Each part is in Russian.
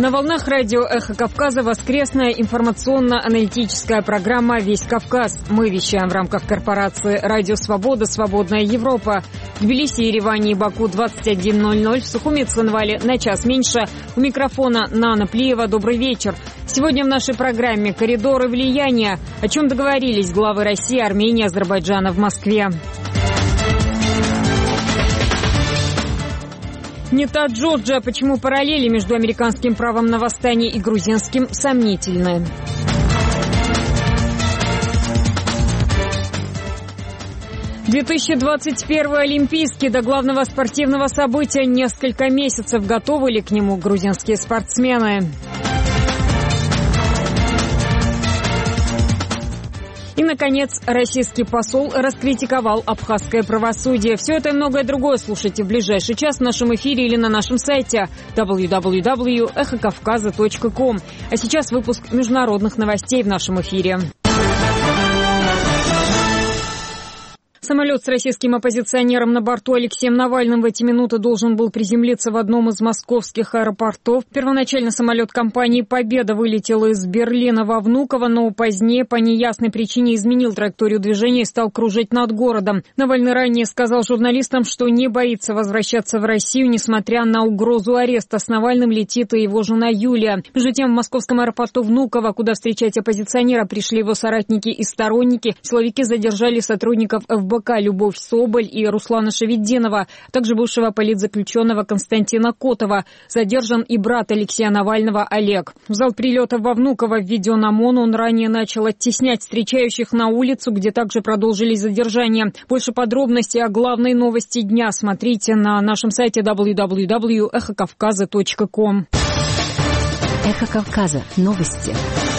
На волнах радио «Эхо Кавказа» воскресная информационно-аналитическая программа «Весь Кавказ». Мы вещаем в рамках корпорации «Радио Свобода», «Свободная Европа». В Тбилиси, Ереване и Баку 21:00, в Сухуми и Цхинвале на час меньше. У микрофона Нана Плиева. Добрый вечер. Сегодня в нашей программе «Коридоры влияния». О чем договорились главы России, Армении и Азербайджана в Москве. Не та Джорджия. Почему параллели между американским правом на восстание и грузинским сомнительны? «2021 Олимпийский. До главного спортивного события несколько месяцев. Готовы ли к нему грузинские спортсмены?» И, наконец, российский посол раскритиковал абхазское правосудие. Все это и многое другое слушайте в ближайший час в нашем эфире или на нашем сайте www.эхокавказа.ком. А сейчас выпуск международных новостей в нашем эфире. Самолет с российским оппозиционером на борту Алексеем Навальным в эти минуты должен был приземлиться в одном из московских аэропортов. Первоначально самолет компании «Победа» вылетел из Берлина во Внуково, но позднее по неясной причине изменил траекторию движения и стал кружить над городом. Навальный ранее сказал журналистам, что не боится возвращаться в Россию, несмотря на угрозу ареста. С Навальным летит и его жена Юлия. Между тем, в московском аэропорту Внуково, куда встречать оппозиционера пришли его соратники и сторонники, силовики задержали сотрудников ФБК Любовь Соболь и Руслана Шевединова, а также бывшего политзаключенного Константина Котова. Задержан и брат Алексея Навального Олег. В зал прилета во Внуково введен ОМОН. Он ранее начал оттеснять встречающих на улицу, где также продолжились задержания. Больше подробностей о главной новости дня смотрите на нашем сайте www.эхокавказа.ком. Эхо Кавказа. Новости.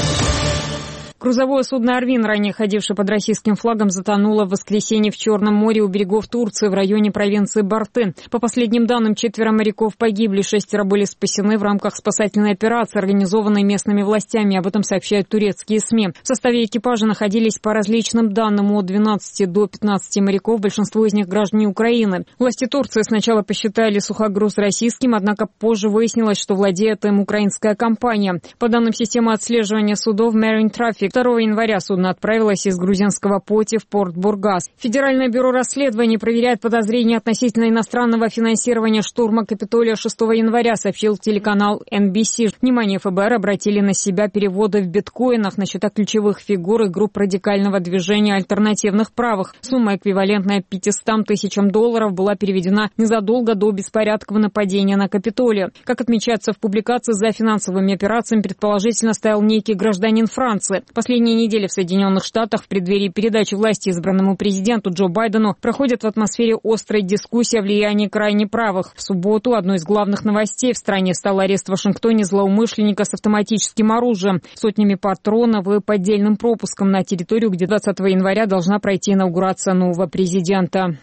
Грузовое судно «Арвин», ранее ходившее под российским флагом, затонуло в воскресенье в Черном море у берегов Турции в районе провинции Бартын. По последним данным, 4 моряков погибли, 6 были спасены в рамках спасательной операции, организованной местными властями. Об этом сообщают турецкие СМИ. В составе экипажа находились по различным данным от 12 до 15 моряков, большинство из них граждане Украины. Власти Турции сначала посчитали сухогруз российским, однако позже выяснилось, что владеет им украинская компания. По данным системы отслеживания судов Marine Traffic, 2 января судно отправилось из грузинского Поти в порт Бургас. Федеральное бюро расследований проверяет подозрения относительно иностранного финансирования штурма Капитолия 6 января, сообщил телеканал NBC. Внимание ФБР обратили на себя переводы в биткоинах на счета ключевых фигур и групп радикального движения альтернативных правых. Сумма, эквивалентная $500 тысячам, была переведена незадолго до беспорядков нападения на Капитолий. Как отмечается в публикации, за финансовыми операциями предположительно стоял некий гражданин Франции. Последние недели в Соединенных Штатах в преддверии передачи власти избранному президенту Джо Байдену проходят в атмосфере острой дискуссии о влиянии крайне правых. В субботу одной из главных новостей в стране стал арест в Вашингтоне злоумышленника с автоматическим оружием, сотнями патронов и поддельным пропуском на территорию, где 20 января должна пройти инаугурация нового президента.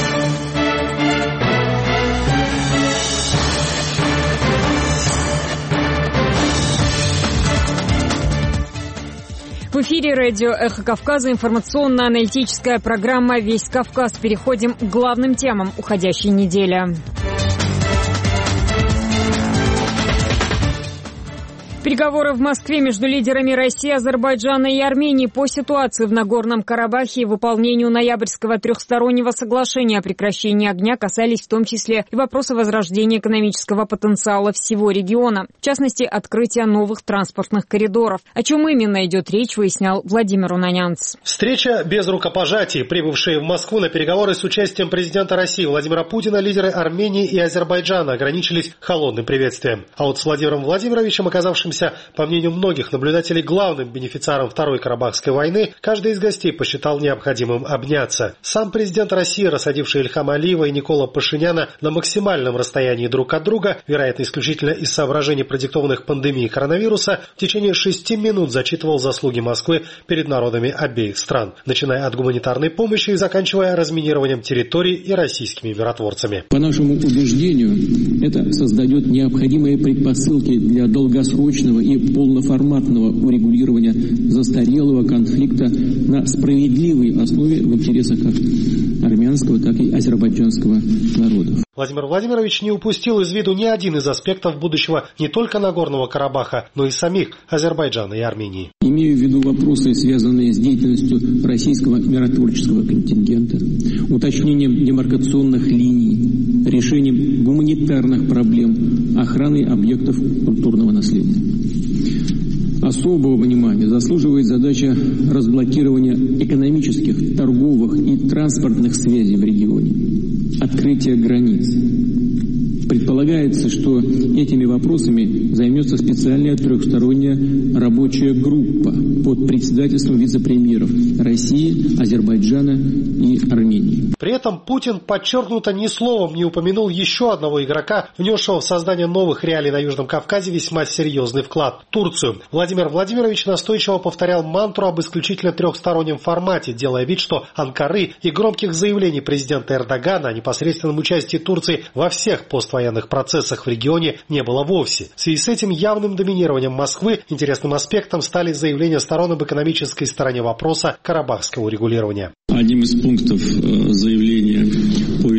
В эфире радио «Эхо Кавказа», информационно-аналитическая программа «Весь Кавказ». Переходим к главным темам уходящей недели. Переговоры в Москве между лидерами России, Азербайджана и Армении по ситуации в Нагорном Карабахе и выполнению ноябрьского трехстороннего соглашения о прекращении огня касались в том числе и вопроса возрождения экономического потенциала всего региона. В частности, открытия новых транспортных коридоров. О чем именно идет речь, выяснял Владимир Унанянц. Встреча без рукопожатий. Прибывшие в Москву на переговоры с участием президента России Владимира Путина лидеры Армении и Азербайджана ограничились холодным приветствием. А вот с Владимиром Владимировичем, оказавшимся, по мнению многих наблюдателей, главным бенефициаром Второй Карабахской войны, каждый из гостей посчитал необходимым обняться. Сам президент России, рассадивший Ильхама Алиева и Никола Пашиняна на максимальном расстоянии друг от друга, вероятно, исключительно из соображений, продиктованных пандемией коронавируса, в течение 6 минут зачитывал заслуги Москвы перед народами обеих стран, начиная от гуманитарной помощи и заканчивая разминированием территорий и российскими миротворцами. По нашему убеждению, это создает необходимые предпосылки для долгосрочного срочного и полноформатного урегулирования застарелого конфликта на справедливой основе в интересах как армянского, так и азербайджанского народов. Владимир Владимирович не упустил из виду ни один из аспектов будущего не только Нагорного Карабаха, но и самих Азербайджана и Армении. Имею в виду вопросы, связанные с деятельностью российского миротворческого контингента, уточнением демаркационных линий, решением гуманитарных проблем, охраной объектов культурного наследия. Особого внимания заслуживает задача разблокирования экономических, торговых и транспортных связей в регионе, открытия границ. Предполагается, что этими вопросами займется специальная трехсторонняя рабочая группа под председательством вице-премьеров России, Азербайджана и Армении. При этом Путин подчеркнуто ни словом не упомянул еще одного игрока, внесшего в создание новых реалий на Южном Кавказе весьма серьезный вклад – Турцию. Владимир Владимирович настойчиво повторял мантру об исключительно трехстороннем формате, делая вид, что Анкары и громких заявлений президента Эрдогана о непосредственном участии Турции во всех поствоенных процессах в регионе не было вовсе. В связи с этим явным доминированием Москвы интересным аспектом стали заявления сторон об экономической стороне вопроса карабахского урегулирования. Одним из пунктов заявления по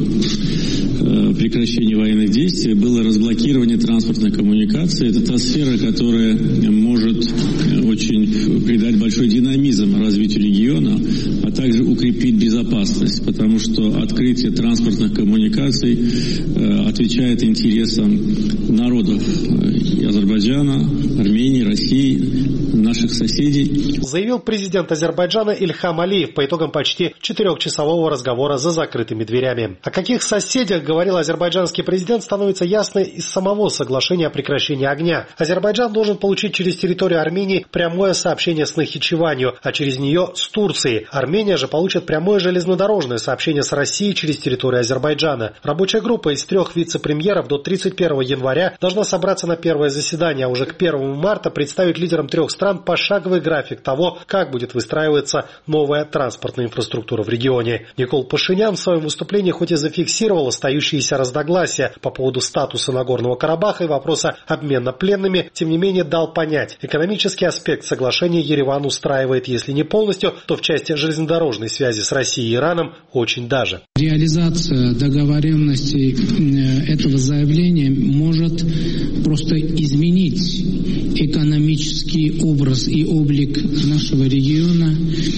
итогам прекращения военных действий было разблокирование транспортной коммуникации. Это та сфера, которая может очень придать большой динамизм развитию региона, а также укрепить безопасность, потому что открытие транспортных коммуникаций отвечает интересам народов Азербайджана, Армении, России, наших соседей. Заявил президент Азербайджана Ильхам Алиев по итогам почти 4-часового разговора за закрытыми дверями. О каких соседях говорил азербайджанский президент, становится ясно из самого соглашения о прекращении огня. Азербайджан должен получить через территорию Армении прямое сообщение с Нахичеванью, а через нее с Турцией. Армения же получит прямое железнодорожное сообщение с Россией через территорию Азербайджана. Рабочая группа из 3 вице-премьеров до 31 января должна собраться на первое заседание, а уже к 1 марта представить лидерам 3 стран пошаговый график того, как будет выстраиваться новая транспортная инфраструктура в регионе. Никол Пашинян в своем выступлении хоть и зафиксировал остающиеся разногласия по поводу статуса Нагорного Карабаха и вопроса обмена пленными, тем не менее дал понять, экономический аспект соглашения Ереван устраивает, если не полностью, то в части железнодорожной связи с Россией и Ираном очень даже. Реализация договоренностей этого заявления может просто изменить экономический образ и облик нашего региона,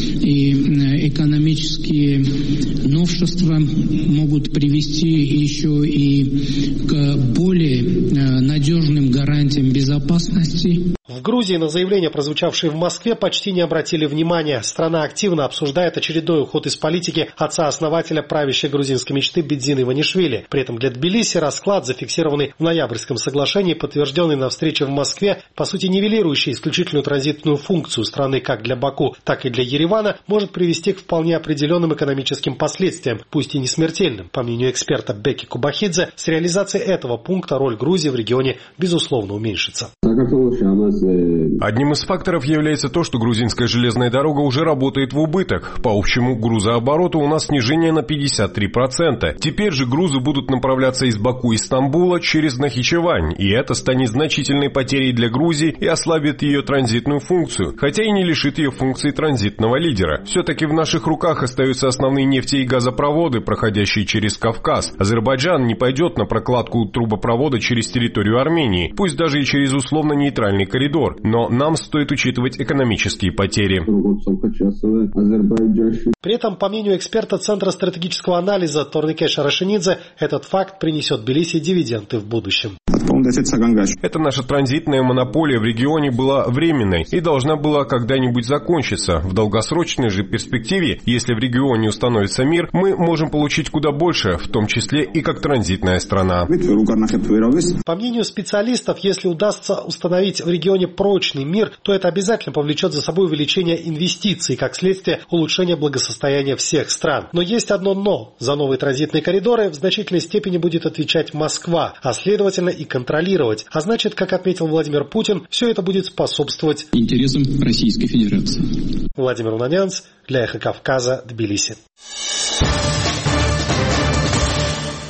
и экономические новшества могут привести еще и к более надежным гарантиям безопасности. В Грузии на заявления, прозвучавшие в Москве, почти не обратили внимания. Страна активно обсуждает очередной уход из политики отца-основателя правящей грузинской мечты Бедзина Иванишвили. При этом для Тбилиси расклад, зафиксированный в ноябрьском соглашении, подтвержденный на встрече в Москве, по сути нивелирующий исключительную транзитную функцию страны как для Баку, так и для Еревана, может привести к вполне определенным экономическим последствиям, пусть и не смертельным. По мнению эксперта Беки Кубахидзе, с реализацией этого пункта роль Грузии в регионе безусловно уменьшится. Одним из факторов является то, что грузинская железная дорога уже работает в убыток. По общему грузообороту у нас снижение на 53%. Теперь же грузы будут направляться из Баку и Стамбула через Нахичевань, и это станет значительной потерей для Грузии и ослабит ее транзитную функцию, хотя и не лишит ее функции транзитного лидера. Все-таки в наших руках остаются основные нефти- и газопроводы, проходящие через Кавказ. Азербайджан не пойдет на прокладку трубопровода через территорию Армении, пусть даже и через условно-нейтральный коридор, но нам стоит учитывать экономические потери. При этом, по мнению эксперта Центра стратегического анализа Торнике Шарашинидзе, этот факт принесет Тбилиси дивиденды в будущем. Эта наша транзитная монополия в регионе была временной и должна была когда-нибудь закончиться. В долгосрочной же перспективе, если в регионе установится мир, мы можем получить куда больше, в том числе и как транзитная страна. По мнению специалистов, если удастся установить в регионе прочный мир, то это обязательно повлечет за собой увеличение инвестиций, как следствие улучшения благосостояния всех стран. Но есть одно «но». За новые транзитные коридоры в значительной степени будет отвечать Москва, а следовательно и контролировать. А значит, как отметил Владимир Путин, все это будет способствовать интересам Российской Федерации. Владимир Унанянц для «Эхо Кавказа», Тбилиси.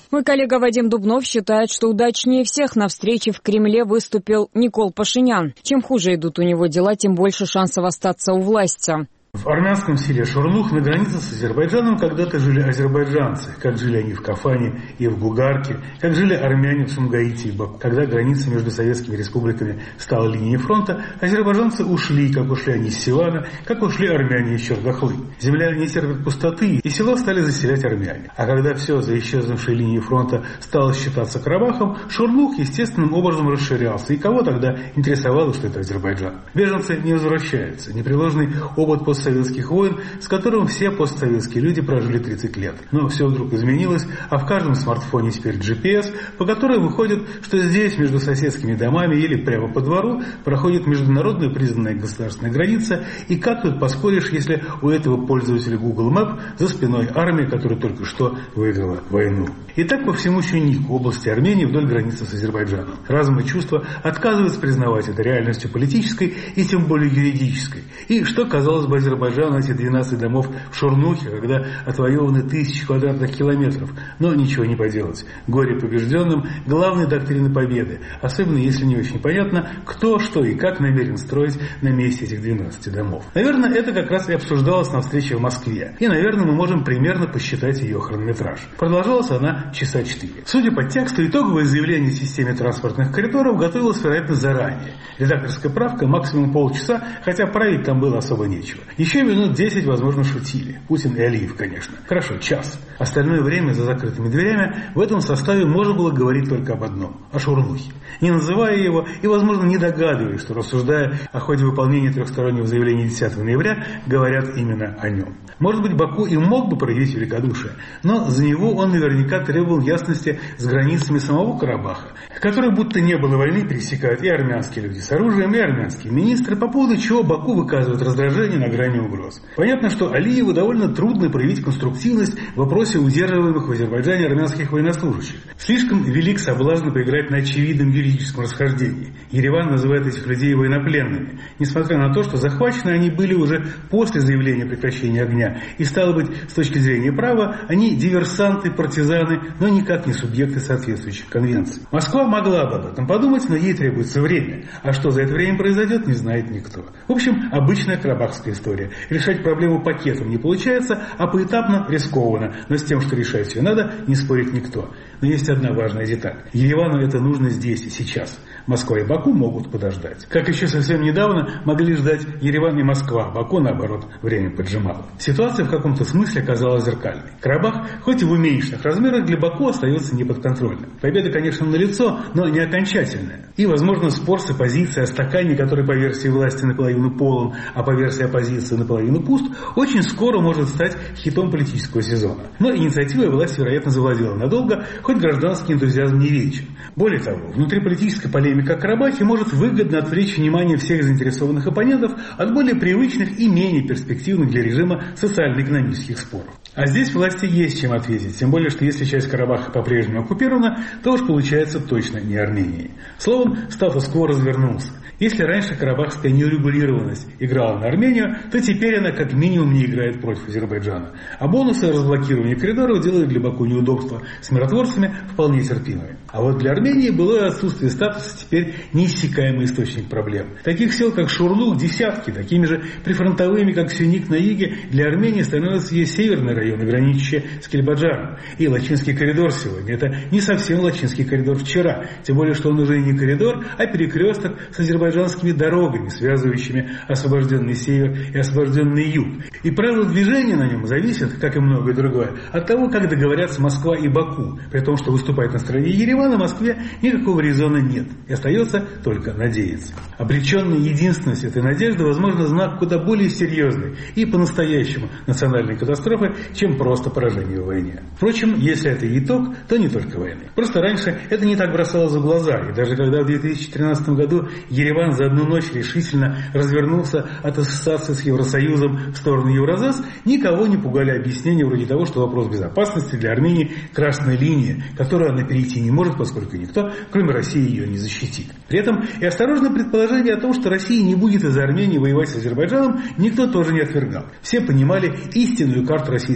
Мой коллега Вадим Дубнов считает, что удачнее всех на встрече в Кремле выступил Никол Пашинян. Чем хуже идут у него дела, тем больше шансов остаться у власти. В армянском селе Шорнух на границе с Азербайджаном когда-то жили азербайджанцы, как жили они в Кафане и в Гугарке, как жили армяне в Сумгаите и Баку. Когда граница между советскими республиками стала линией фронта, азербайджанцы ушли, как ушли они из Сивана, как ушли армяне из Чердахлы. Земля не терпит пустоты, и село стали заселять армяне. А когда все за исчезнувшей линией фронта стало считаться Карабахом, Шорнух естественным образом расширялся. И кого тогда интересовало, что это Азербайджан? Беженцы не возвращаются. Непреложный опыт постсоветских войн, с которым все постсоветские люди прожили 30 лет. Но все вдруг изменилось, а в каждом смартфоне теперь GPS, по которой выходит, что здесь, между соседскими домами или прямо по двору, проходит международная признанная государственная граница, и как тут поспоришь, если у этого пользователя Google Map за спиной армия, которая только что выиграла войну. И так по всему Чунику, области Армении, вдоль границы с Азербайджаном. Разум и чувства отказываются признавать это реальностью политической и тем более юридической. И что, казалось бы, Азербайджану эти 12 домов в Шорнухе, когда отвоеваны 1000 квадратных километров. Но ничего не поделать. Горе побежденным – главная доктрина победы. Особенно если не очень понятно, кто, что и как намерен строить на месте этих 12 домов. Наверное, это как раз и обсуждалось на встрече в Москве. И, наверное, мы можем примерно посчитать ее хронометраж. Продолжалась она часа 4. Судя по тексту, итоговое заявление о системе транспортных коридоров готовилось, вероятно, заранее. Редакторская правка максимум полчаса, хотя править там было особо нечего. Еще минут 10, возможно, шутили. Путин и Алиев, конечно. Хорошо, час. Остальное время за закрытыми дверями в этом составе можно было говорить только об одном – о Шорнухе. Не называя его и, возможно, не догадываясь, что, рассуждая о ходе выполнения трехстороннего заявления 10 ноября, говорят именно о нем. Может быть, Баку и мог бы проявить великодушие, но за него он наверняка требовал ясности с границами самого Карабаха, которые будто не было войны пересекают и армянские люди с оружием, и армянские министры, по поводу чего Баку выказывает раздражение на грани угроз. Понятно, что Алиеву довольно трудно проявить конструктивность в вопросе удерживаемых в Азербайджане армянских военнослужащих. Слишком велик соблазн поиграть на очевидном юридическом расхождении. Ереван называет этих людей военнопленными, несмотря на то, что захвачены они были уже после заявления о прекращении огня, и, стало быть, с точки зрения права, они диверсанты, партизаны, но никак не субъекты соответствующих конвенций. Москва могла бы об этом подумать, но ей требуется время, а что за это время произойдет, не знает никто. В общем, обычная карабахская история. Решать проблему пакетом не получается, а поэтапно рискованно, но с тем, что решать ее надо, не спорит никто. Но есть одна важная деталь. Еревану это нужно здесь и сейчас. Москва и Баку могут подождать. Как еще совсем недавно могли ждать Ереван и Москва, Баку, наоборот, время поджимало. Ситуация в каком-то смысле оказалась зеркальной. Карабах, хоть и в уменьшенных размерах, для Баку остается неподконтрольным. Победа, конечно, налицо, но не окончательная. И, возможно, спор с оппозицией о стакане, который по версии власти наполовину полон, а по версии оппозиции наполовину пуст, очень скоро может стать хитом политического сезона. Но инициатива власти, вероятно, завладела надолго, хоть гражданский энтузиазм не вечен. Более того, внутриполитическая полемика о Карабахе может выгодно отвлечь внимание всех заинтересованных оппонентов от более привычных и менее перспективных для режима социально-экономических споров. А здесь власти есть чем ответить, тем более, что если часть Карабаха по-прежнему оккупирована, то уж получается точно не Арменией. Словом, статус-кво развернулся. Если раньше карабахская неурегулированность играла на Армению, то теперь она как минимум не играет против Азербайджана. А бонусы разблокирования коридоров делают для Баку неудобства с миротворцами вполне терпимыми. А вот для Армении былое отсутствие статуса теперь неиссякаемый источник проблем. Таких сел, как Шорнух, десятки. Такими же прифронтовыми, как Сюник на юге, для Армении становятся и северные районы, граничащие с Кельбаджаром. И Лачинский коридор сегодня. Это не совсем Лачинский коридор вчера. Тем более, что он уже не коридор, а перекресток с азербайджанскими дорогами, связывающими освобожденный север и освобожденный юг. И правила движения на нем зависят, как и многое другое, от того, как договорятся Москва и Баку. При том, что выступать на стороне Еревана в Москве никакого резона нет. И остается только надеяться. Обреченная единственность этой надежды, возможно, знак куда более серьезной и по-настоящему национальной катастрофы, чем просто поражение в войне. Впрочем, если это итог, то не только войны. Просто раньше это не так бросалось в глаза. И даже когда в 2013 году Ереван за одну ночь решительно развернулся от ассоциации с Евросоюзом в сторону Евразес, никого не пугали объяснения вроде того, что вопрос безопасности для Армении – красная линия, которую она перейти не может, поскольку никто, кроме России, ее не защитит. При этом и осторожное предположение о том, что Россия не будет из-за Армении воевать с Азербайджаном, никто тоже не отвергал. Все понимали истинную карту российской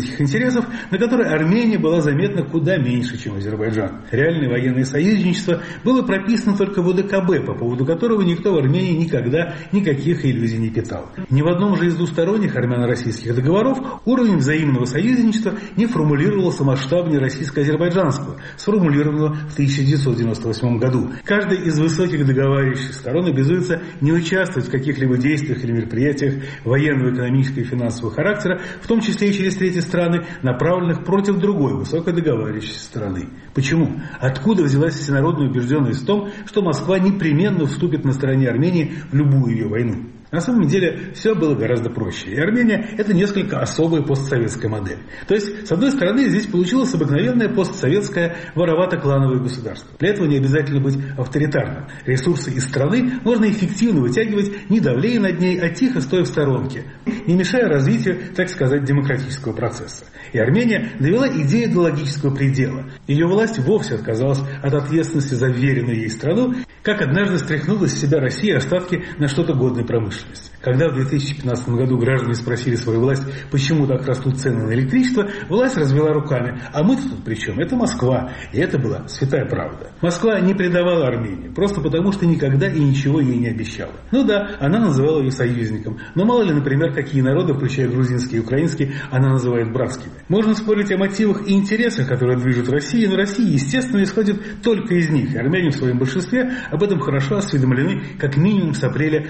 российских интересов, на которой Армения была заметна куда меньше, чем Азербайджан. Реальное военное союзничество было прописано только в ОДКБ, по поводу которого никто в Армении никогда никаких иллюзий не питал. Ни в одном же из двусторонних армяно-российских договоров уровень взаимного союзничества не формулировался масштабнее российско-азербайджанского, сформулированного в 1998 году. Каждая из высоких договаривающих сторон обязуется не участвовать в каких-либо действиях или мероприятиях военного, экономического и финансового характера, в том числе и через третьи страны, направленных против другой высокой договаривающейся страны. Почему? Откуда взялась всенародная убежденность в том, что Москва непременно вступит на стороне Армении в любую ее войну? На самом деле все было гораздо проще. И Армения – это несколько особая постсоветская модель. То есть, с одной стороны, здесь получилось обыкновенное постсоветское воровато-клановое государство. Для этого не обязательно быть авторитарным. Ресурсы из страны можно эффективно вытягивать, не давлея над ней, а тихо стоя в сторонке, не мешая развитию, так сказать, демократического процесса. И Армения довела идею до логического предела. Ее власть вовсе отказалась от ответственности за вверенную ей страну, как однажды стряхнула с себя Россия остатки на что-то годной промышленности. Когда в 2015 году граждане спросили свою власть, почему так растут цены на электричество, власть развела руками. А мы-то тут при чем? Это Москва. И это была святая правда. Москва не предавала Армению, просто потому что никогда и ничего ей не обещала. Ну да, она называла ее союзником. Но мало ли, например, какие народы, включая грузинские и украинские, она называет братскими. Можно спорить о мотивах и интересах, которые движут Россией, но Россия, естественно, исходит только из них. И армяне в своем большинстве об этом хорошо осведомлены, как минимум с апреля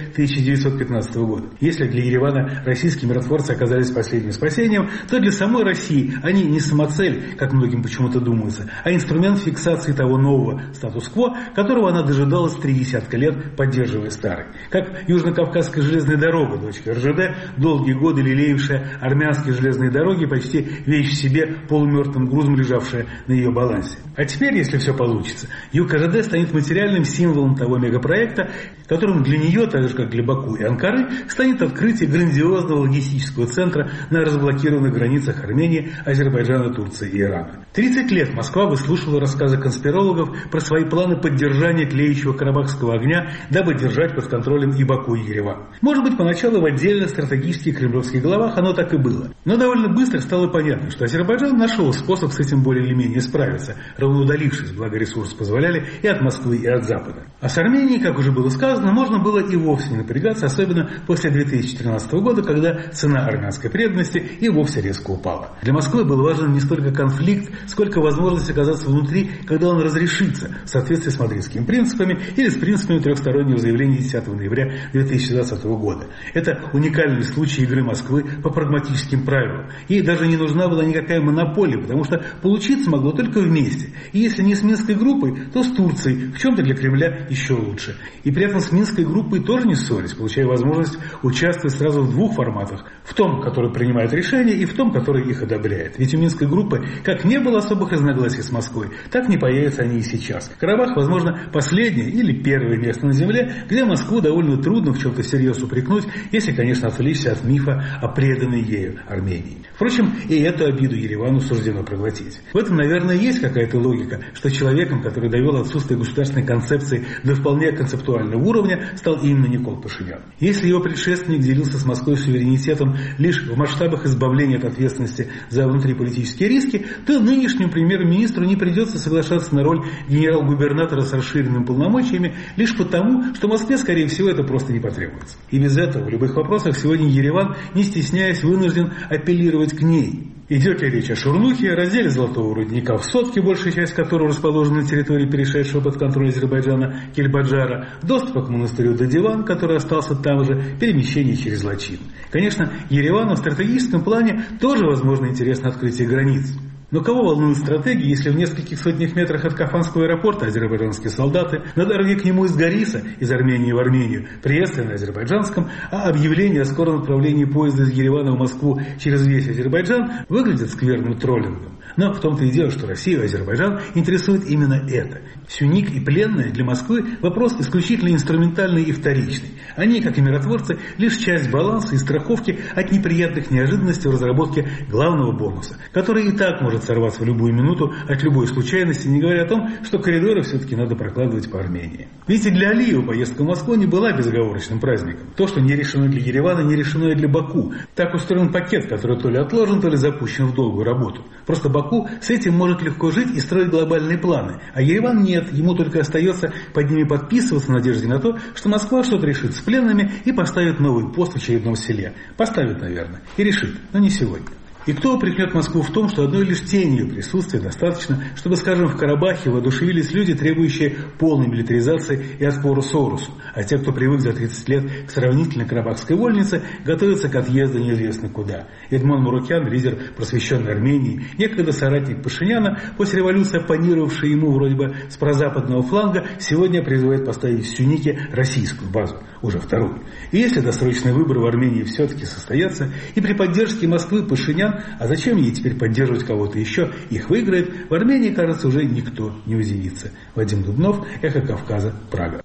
1915 года. Если для Еревана российские миротворцы оказались последним спасением, то для самой России они не самоцель, как многим почему-то думается, а инструмент фиксации того нового статус-кво, которого она дожидалась 30 лет, поддерживая старый. Как Южно-Кавказская железная дорога, дочка РЖД, долгие годы лелеявшая армянские железные дороги, почти вещь в себе полумертвым грузом, лежавшая на ее балансе. А теперь, если все получится, Юг РЖД станет материальным символом того мегапроекта, которым для нее, так же как для Баку и Анкары, станет открытие грандиозного логистического центра на разблокированных границах Армении, Азербайджана, Турции и Ирана. 30 лет Москва выслушивала рассказы конспирологов про свои планы поддержания тлеющего карабахского огня, дабы держать под контролем и Баку, и Ереван. Может быть, поначалу в отдельных стратегических кремлевских головах оно так и было. Но довольно быстро стало понятно, что Азербайджан нашел способ с этим более или менее справиться, равноудалившись, благо ресурсы позволяли, и от Москвы, и от Запада. А с Арменией, как уже было сказано, можно было и вовсе не напрягаться, особенно после 2013 года, когда цена армянской преданности и вовсе резко упала. Для Москвы был важен не столько конфликт, сколько возможность оказаться внутри, когда он разрешится в соответствии с мадридскими принципами или с принципами трехстороннего заявления 10 ноября 2020 года. Это уникальный случай игры Москвы по прагматическим правилам. Ей даже не нужна была никакая монополия, потому что получиться могло только вместе. И если не с Минской группой, то с Турцией, в чем-то для Кремля еще лучше. И при этом с Минской группой тоже не ссорясь, получая возможность участвовать сразу в двух форматах. В том, который принимает решения, и в том, который их одобряет. Ведь у Минской группы как не было особых разногласий с Москвой, так не появятся они и сейчас. Карабах, возможно, последнее или первое место на земле, где Москву довольно трудно в чем-то всерьез упрекнуть, если, конечно, отвлечься от мифа о преданной ею Армении. Впрочем, и эту обиду Еревану суждено проглотить. В этом, наверное, есть какая-то логика, что человеком, который довел отсутствие государственной концепции до вполне концептуального уровня, стал именно Никол Пашинян. Если его предшественник делился с Москвой суверенитетом лишь в масштабах избавления от ответственности за внутриполитические риски, то нынешнему премьер-министру не придется соглашаться на роль генерал-губернатора с расширенными полномочиями лишь потому, что Москве, скорее всего, это просто не потребуется. И без этого в любых вопросах сегодня Ереван, не стесняясь, вынужден апеллировать к ней. Идет ли речь о Шурнухе, разделе золотого рудника в Сотке, большая часть которого расположена на территории перешедшего под контроль Азербайджана Кельбаджара, доступа к монастырю Дадиван, который остался там же, перемещение через Лачин. Конечно, Еревану в стратегическом плане тоже возможно интересно открытие границ. Но кого волнует стратегия, если в нескольких сотнях метрах от Кафанского аэропорта азербайджанские солдаты на дороге к нему из Гориса, из Армении в Армению, приветствие на азербайджанском, а объявление о скором отправлении поезда из Еревана в Москву через весь Азербайджан выглядит скверным троллингом. Но в том-то и дело, что Россию и Азербайджан интересует именно это. Сюник и пленные для Москвы вопрос исключительно инструментальный и вторичный. Они, как и миротворцы, лишь часть баланса и страховки от неприятных неожиданностей в разработке главного бонуса, который и так может сорваться в любую минуту от любой случайности, не говоря о том, что коридоры все-таки надо прокладывать по Армении. Ведь и для Алиева поездка в Москву не была безоговорочным праздником. То, что не решено для Еревана, не решено и для Баку. Так устроен пакет, который то ли отложен, то ли запущен в долгую работу. Просто Баку с этим может легко жить и строить глобальные планы. А Ереван нет, ему только остается под ними подписываться в надежде на то, что Москва что-то решит с пленными и поставит новый пост в очередном селе. Поставит, наверное, и решит, но не сегодня. И кто упрекнет Москву в том, что одной лишь тени ее присутствия достаточно, чтобы, скажем, в Карабахе воодушевились люди, требующие полной милитаризации и отпора Соросу, а те, кто привык за 30 лет к сравнительной карабахской вольнице, готовятся к отъезду неизвестно куда. Эдмон Мурукян, лидер просвещенной Армении, некогда соратник Пашиняна, после революции оппонировавший ему вроде бы с прозападного фланга, сегодня призывает поставить в Сюнике российскую базу, уже вторую. И если досрочные выборы в Армении все-таки состоятся, и при поддержке Москвы Пашинян, а зачем ей теперь поддерживать кого-то еще, их выиграет, в Армении, кажется, уже никто не удивится. Вадим Дубнов, Эхо Кавказа, Прага.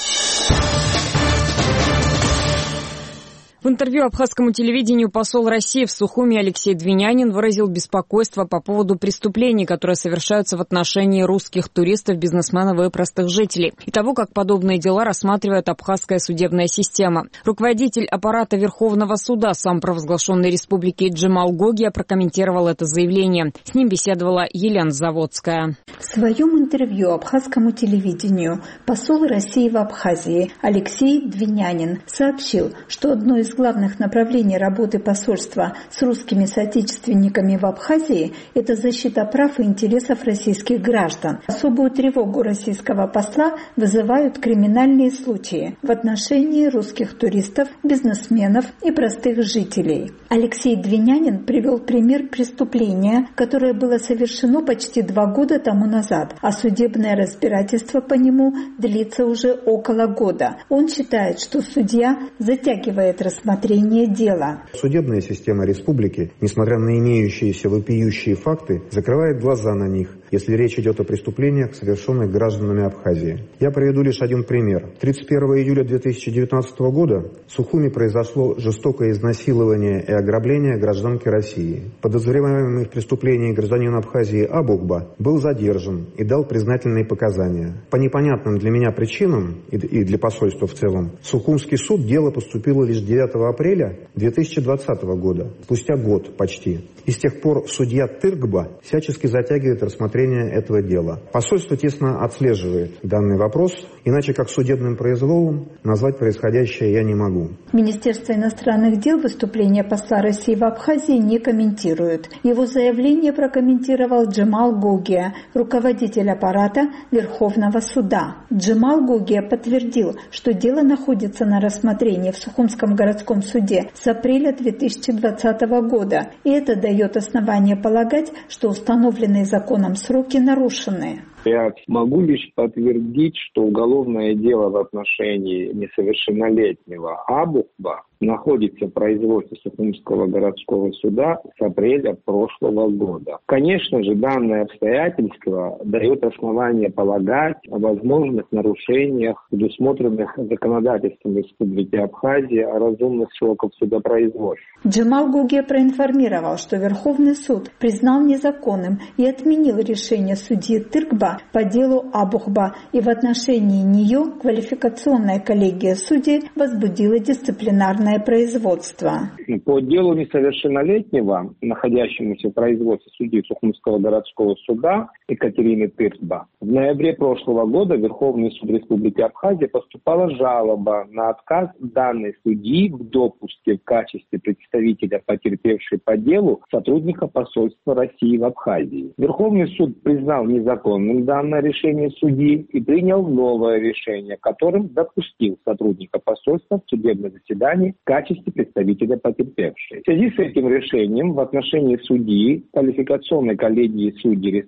В интервью абхазскому телевидению посол России в Сухуми Алексей Двинянин выразил беспокойство по поводу преступлений, которые совершаются в отношении русских туристов, бизнесменов и простых жителей, и того, как подобные дела рассматривает абхазская судебная система. Руководитель аппарата Верховного суда самопровозглашенной республики Джемал Гогия прокомментировал это заявление. С ним беседовала Елена Заводская. В своем интервью абхазскому телевидению посол России в Абхазии Алексей Двинянин сообщил, что одно из главных направлений работы посольства с русскими соотечественниками в Абхазии – это защита прав и интересов российских граждан. Особую тревогу российского посла вызывают криминальные случаи в отношении русских туристов, бизнесменов и простых жителей. Алексей Двинянин привел пример преступления, которое было совершено почти 2 года тому назад, а судебное разбирательство по нему длится уже около года. Он считает, что судья затягивает рассмотрение дела. Судебная система республики, несмотря на имеющиеся вопиющие факты, закрывает глаза на них, если речь идет о преступлениях, совершенных гражданами Абхазии. Я приведу лишь один пример. 31 июля 2019 года в Сухуми произошло жестокое изнасилование и ограбление гражданки России. Подозреваемый в преступлении гражданин Абхазии Абухба был задержан и дал признательные показания. По непонятным для меня причинам и для посольства в целом, в Сухумский суд дело поступило лишь 9 апреля 2020 года, спустя год почти. И с тех пор судья Тыргба всячески затягивает рассмотрение этого дела. Посольство тесно отслеживает данный вопрос, иначе как судебным произволом назвать происходящее я не могу. Министерство иностранных дел выступления посла России в Абхазии не комментирует. Его заявление прокомментировал Джемал Гогия, руководитель аппарата Верховного суда. Джемал Гогия подтвердил, что дело находится на рассмотрении в Сухумском городском суде с апреля 2020 года, и это дает основание полагать, что установленные законом сроки нарушены. Я могу лишь подтвердить, что уголовное дело в отношении несовершеннолетнего Абухба находится в производстве Сухумского городского суда с апреля прошлого года. Конечно же, данное обстоятельство дает основание полагать о возможных нарушениях, предусмотренных законодательством Республики Абхазия о разумных сроках судопроизводства. Джемал Гогия проинформировал, что Верховный суд признал незаконным и отменил решение судьи Тыргба по делу Абухба, и в отношении нее квалификационная коллегия судей возбудила дисциплинарное производство. По делу несовершеннолетнего, находящемуся в производстве судьи Сухумского городского суда Екатерины Тыргба, в ноябре прошлого года в Верховный суд Республики Абхазия поступала жалоба на отказ данной судьи в допуске в качестве представителя потерпевшей по делу сотрудника посольства России в Абхазии. Верховный суд признал незаконным данное решение судьи и принял новое решение, которым допустил сотрудника посольства в судебное заседание в качестве представителя потерпевшей. В связи с этим решением в отношении судьи квалификационной коллегии судей Республики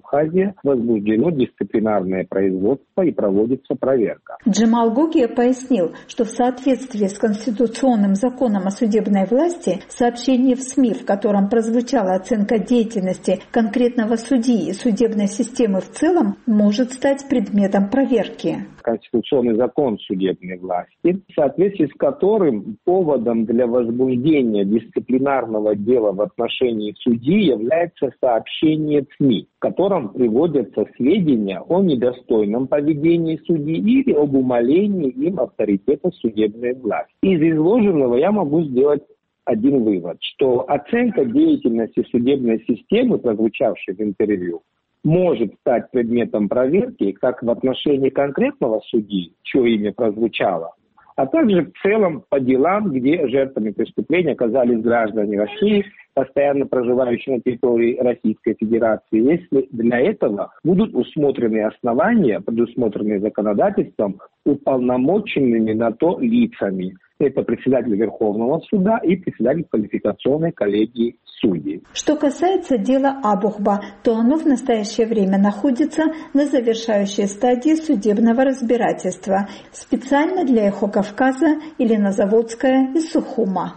Абхазия возбуждено дисциплинарное производство и проводится проверка. Джемал Гогия пояснил, что в соответствии с конституционным законом о судебной власти сообщение в СМИ, в котором прозвучала оценка деятельности конкретного судьи и судебной системы в целом, может стать предметом проверки. Конституционный закон судебной власти, в соответствии с которым поводом для возбуждения дисциплинарного дела в отношении судьи является сообщение в СМИ, в котором приводятся сведения о недостойном поведении судьи или об умалении им авторитета судебной власти. Из изложенного я могу сделать один вывод, что оценка деятельности судебной системы, прозвучавшей в интервью, может стать предметом проверки как в отношении конкретного судьи, чье имя прозвучало, а также в целом по делам, где жертвами преступления оказались граждане России, постоянно проживающие на территории Российской Федерации, если для этого будут усмотрены основания, предусмотренные законодательством, уполномоченными на то лицами. Это председатель Верховного суда и председатель квалификационной коллегии судей. Что касается дела Абухба, то оно в настоящее время находится на завершающей стадии судебного разбирательства. Специально для «Эхо Кавказа» Елена Заводская из Сухума.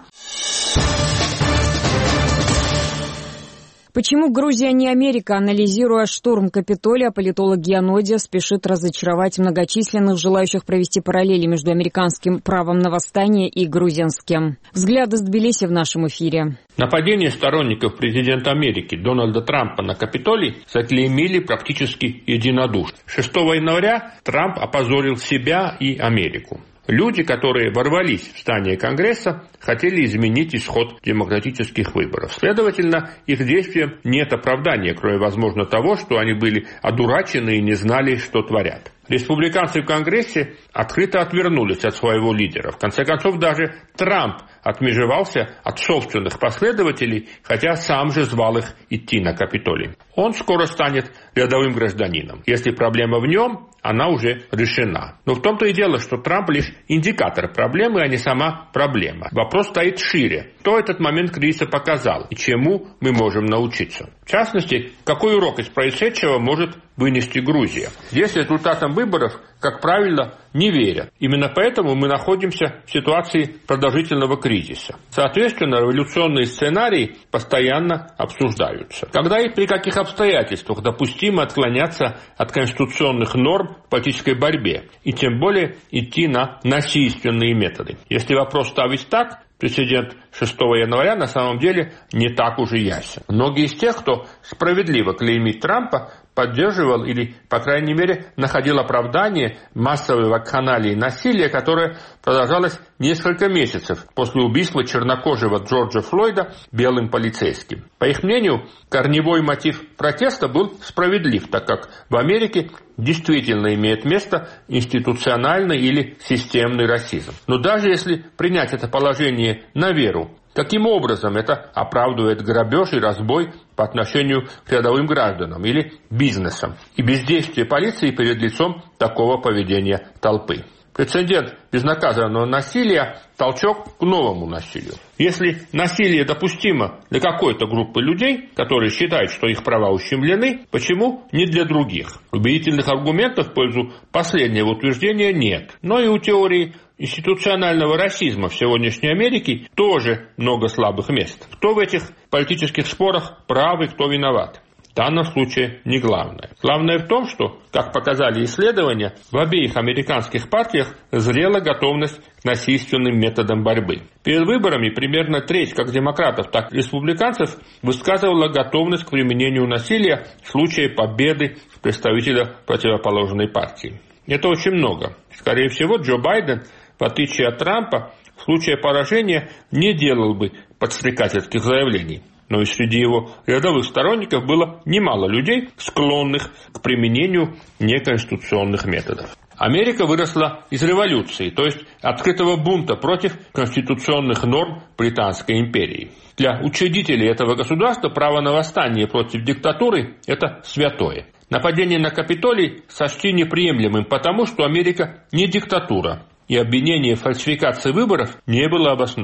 Почему Грузия не Америка? Анализируя штурм Капитолия, политолог Гианодия спешит разочаровать многочисленных желающих провести параллели между американским правом на восстание и грузинским. Взгляды с Тбилиси в нашем эфире. Нападение сторонников президента Америки Дональда Трампа на Капитолий заклеймили практически единодушно. 6 января Трамп опозорил себя и Америку. Люди, которые ворвались в здание Конгресса, хотели изменить исход демократических выборов. Следовательно, их действиям нет оправдания, кроме, возможно, того, что они были одурачены и не знали, что творят. Республиканцы в Конгрессе открыто отвернулись от своего лидера. В конце концов, даже Трамп отмежевался от собственных последователей, хотя сам же звал их идти на Капитолий. Он скоро станет рядовым гражданином. Если проблема в нем, она уже решена. Но в том-то и дело, что Трамп лишь индикатор проблемы, а не сама проблема. Вопрос стоит шире. Что этот момент кризиса показал и чему мы можем научиться? В частности, какой урок из происшедшего может вынести Грузия? Здесь результатам выборов, как правило, не верят. Именно поэтому мы находимся в ситуации продолжительного кризиса. Соответственно, революционные сценарии постоянно обсуждаются. Когда и при каких обстоятельствах допустимо отклоняться от конституционных норм в политической борьбе, и тем более идти на насильственные методы. Если вопрос ставить так, прецедент 6 января на самом деле не так уж и ясен. Многие из тех, кто справедливо клеймит Трампа, поддерживал или, по крайней мере, находил оправдание массовой вакханалии насилия, которое продолжалось несколько месяцев после убийства чернокожего Джорджа Флойда белым полицейским. По их мнению, корневой мотив протеста был справедлив, так как в Америке действительно имеет место институциональный или системный расизм. Но даже если принять это положение на веру, каким образом это оправдывает грабеж и разбой по отношению к рядовым гражданам или бизнесам и бездействие полиции перед лицом такого поведения толпы? Прецедент безнаказанного насилия – толчок к новому насилию. Если насилие допустимо для какой-то группы людей, которые считают, что их права ущемлены, почему не для других? Убедительных аргументов в пользу последнего утверждения нет. Но и у теории институционального расизма в сегодняшней Америке тоже много слабых мест. Кто в этих политических спорах прав и кто виноват? В данном случае не главное. Главное в том, что, как показали исследования, в обеих американских партиях зрела готовность к насильственным методам борьбы. Перед выборами примерно треть как демократов, так и республиканцев высказывала готовность к применению насилия в случае победы представителя противоположной партии. Это очень много. Скорее всего, Джо Байден, в отличие от Трампа, в случае поражения не делал бы подстрекательских заявлений. Но и среди его рядовых сторонников было немало людей, склонных к применению неконституционных методов. Америка выросла из революции, то есть открытого бунта против конституционных норм Британской империи. Для учредителей этого государства право на восстание против диктатуры – это святое. Нападение на Капитолий сочли неприемлемым, потому что Америка не диктатура, и обвинение в фальсификации выборов не было обосновано.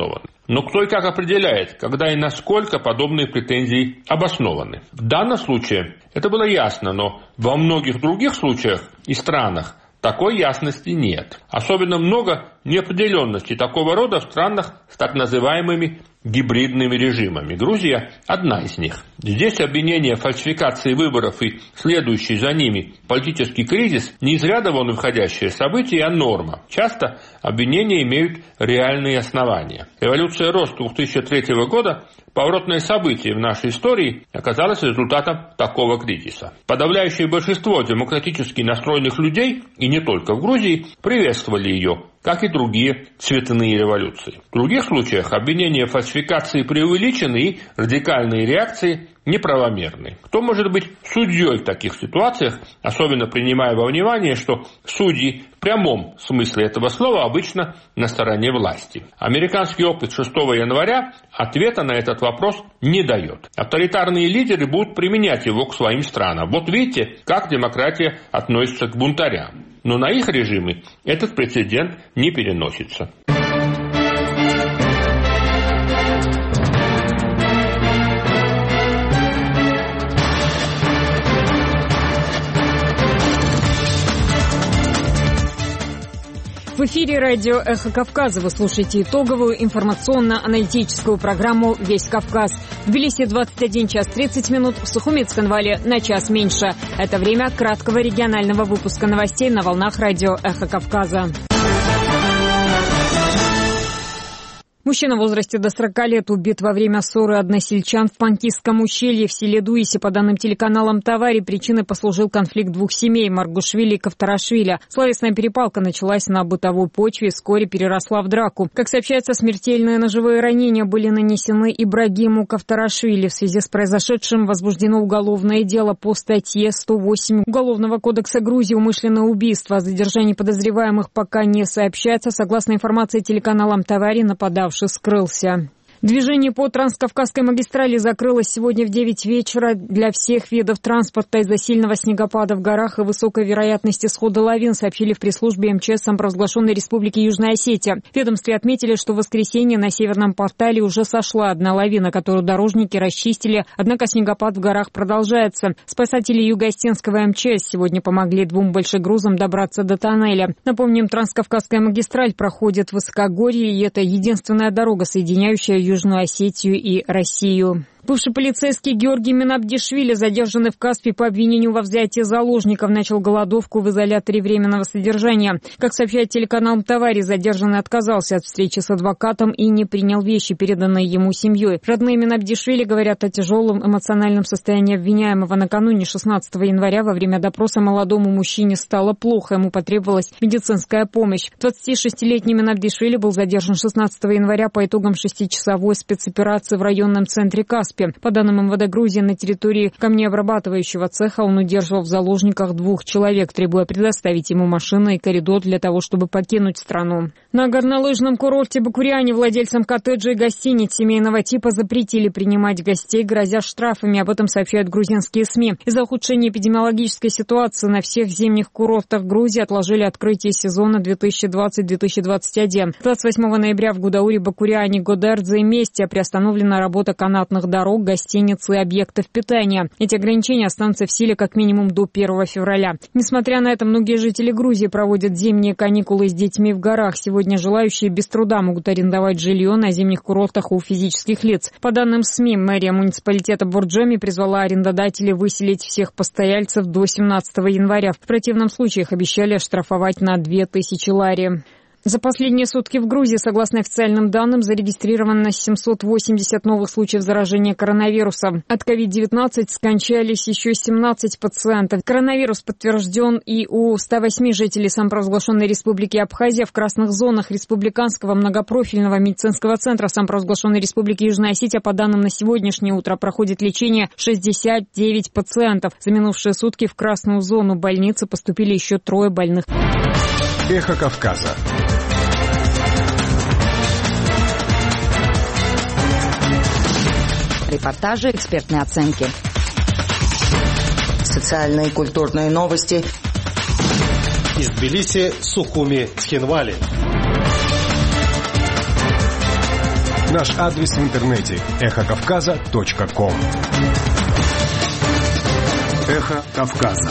Но кто и как определяет, когда и насколько подобные претензии обоснованы? В данном случае это было ясно, но во многих других случаях и странах такой ясности нет. Особенно много неопределенности такого рода в странах с так называемыми гибридными режимами. Грузия – одна из них. Здесь обвинение в фальсификации выборов и следующий за ними политический кризис не из ряда вон выходящее событие, а норма. Часто обвинения имеют реальные основания. Революция РОС 2003 года, поворотное событие в нашей истории, оказалось результатом такого кризиса. Подавляющее большинство демократически настроенных людей, и не только в Грузии, приветствовали ее, как и другие цветные революции. В других случаях обвинения в фальсификации преувеличены и радикальные реакции неправомерны. Кто может быть судьей в таких ситуациях, особенно принимая во внимание, что судьи в прямом смысле этого слова обычно на стороне власти? Американский опыт 6 января ответа на этот вопрос не дает. Авторитарные лидеры будут применять его к своим странам. Вот видите, как демократия относится к бунтарям. Но на их режимы этот прецедент не переносится. В эфире радио «Эхо Кавказа». Вы слушаете итоговую информационно-аналитическую программу «Весь Кавказ». В Тбилиси 21 час 30 минут, в Сухуми Цхинвале на час меньше. Это время краткого регионального выпуска новостей на волнах радио «Эхо Кавказа». Мужчина в возрасте до 40 лет убит во время ссоры односельчан в Панкисском ущелье в селе Дуиси. По данным телеканалам «Тавари», причиной послужил конфликт двух семей – Маргушвили и Кавторашвили. Словесная перепалка началась на бытовой почве и вскоре переросла в драку. Как сообщается, смертельные ножевые ранения были нанесены Ибрагиму Кавторашвили. В связи с произошедшим возбуждено уголовное дело по статье 108 Уголовного кодекса Грузии «Умышленное убийство». О задержании подозреваемых пока не сообщается. Согласно информации телеканалам «Тавари», нападавший скрылся. Движение по Транскавказской магистрали закрылось сегодня в 9 вечера для всех видов транспорта из-за сильного снегопада в горах и высокой вероятности схода лавин, сообщили в пресс-службе МЧС самопровозглашенной Республики Южная Осетия. В ведомстве отметили, что в воскресенье на Северном портале уже сошла одна лавина, которую дорожники расчистили, однако снегопад в горах продолжается. Спасатели Юго-Осетинского МЧС сегодня помогли двум большегрузам добраться до тоннеля. Напомним, Транскавказская магистраль проходит в высокогорье, и это единственная дорога, соединяющая Южную Осетию и Россию. Бывший полицейский Георгий Минабдишвили, задержанный в Каспии по обвинению во взятии заложников, начал голодовку в изоляторе временного содержания. Как сообщает телеканал «Тавари», задержанный отказался от встречи с адвокатом и не принял вещи, переданные ему семьей. Родные Минабдишвили говорят о тяжелом эмоциональном состоянии обвиняемого. Накануне 16 января во время допроса молодому мужчине стало плохо, ему потребовалась медицинская помощь. 26-летний Минабдишвили был задержан 16 января по итогам 6-часовой спецоперации в районном центре Каспия. По данным МВД Грузии, на территории камнеобрабатывающего цеха он удерживал в заложниках 2 человек, требуя предоставить ему машину и коридор для того, чтобы покинуть страну. На горнолыжном курорте Бакуряне владельцам коттеджей и гостиниц семейного типа запретили принимать гостей, грозя штрафами. Об этом сообщают грузинские СМИ. Из-за ухудшения эпидемиологической ситуации на всех зимних курортах Грузии отложили открытие сезона 2020-2021. 28 ноября в Гудауре, Бакуряне, Годердзе и Местия приостановлена работа канатных дорог, гостиниц и объектов питания. Эти ограничения останутся в силе как минимум до 1 февраля. Несмотря на это, многие жители Грузии проводят зимние каникулы с детьми в горах. Сегодня желающие без труда могут арендовать жилье на зимних курортах у физических лиц. По данным СМИ, мэрия муниципалитета Борджоми призвала арендодателей выселить всех постояльцев до 17 января. В противном случае их обещали оштрафовать на 2000 лари. За последние сутки в Грузии, согласно официальным данным, зарегистрировано 780 новых случаев заражения коронавирусом. От COVID-19 скончались еще 17 пациентов. Коронавирус подтвержден и у 108 жителей самопровозглашенной Республики Абхазия в красных зонах Республиканского многопрофильного медицинского центра самопровозглашенной Республики Южная Осетия. По данным на сегодняшнее утро проходит лечение 69 пациентов. За минувшие сутки в красную зону больницы поступили еще 3 больных. Эхо Кавказа. Репортажи, экспертные оценки. Социальные и культурные новости. Из Тбилиси, Сухуми, Цхинвали. Наш адрес в интернете эхокавказа.ком. Эхо Кавказа.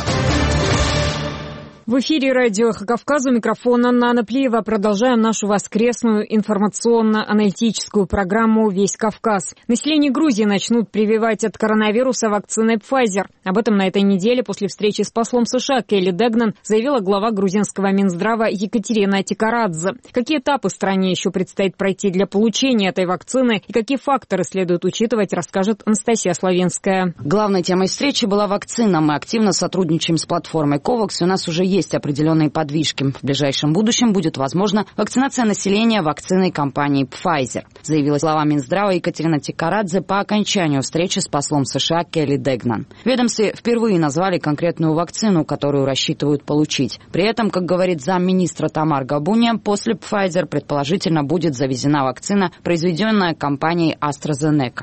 В эфире радио «Эхо Кавказа», у микрофона Нана Плиева. Продолжаем нашу воскресную информационно-аналитическую программу «Весь Кавказ». Население Грузии начнут прививать от коронавируса вакциной Pfizer. Об этом на этой неделе после встречи с послом США Келли Дегнан заявила глава грузинского Минздрава Екатерина Тикарадзе. Какие этапы стране еще предстоит пройти для получения этой вакцины и какие факторы следует учитывать, расскажет Анастасия Славинская. Главной темой встречи была вакцина. Мы активно сотрудничаем с платформой COVAX. У нас уже есть определенные подвижки. В ближайшем будущем будет возможна вакцинация населения вакциной компании Pfizer, заявила глава Минздрава Екатерина Тикарадзе по окончанию встречи с послом США Келли Дегнан. В ведомстве впервые назвали конкретную вакцину, которую рассчитывают получить. При этом, как говорит замминистра Тамар Габуния, после Pfizer предположительно будет завезена вакцина, произведенная компанией AstraZeneca.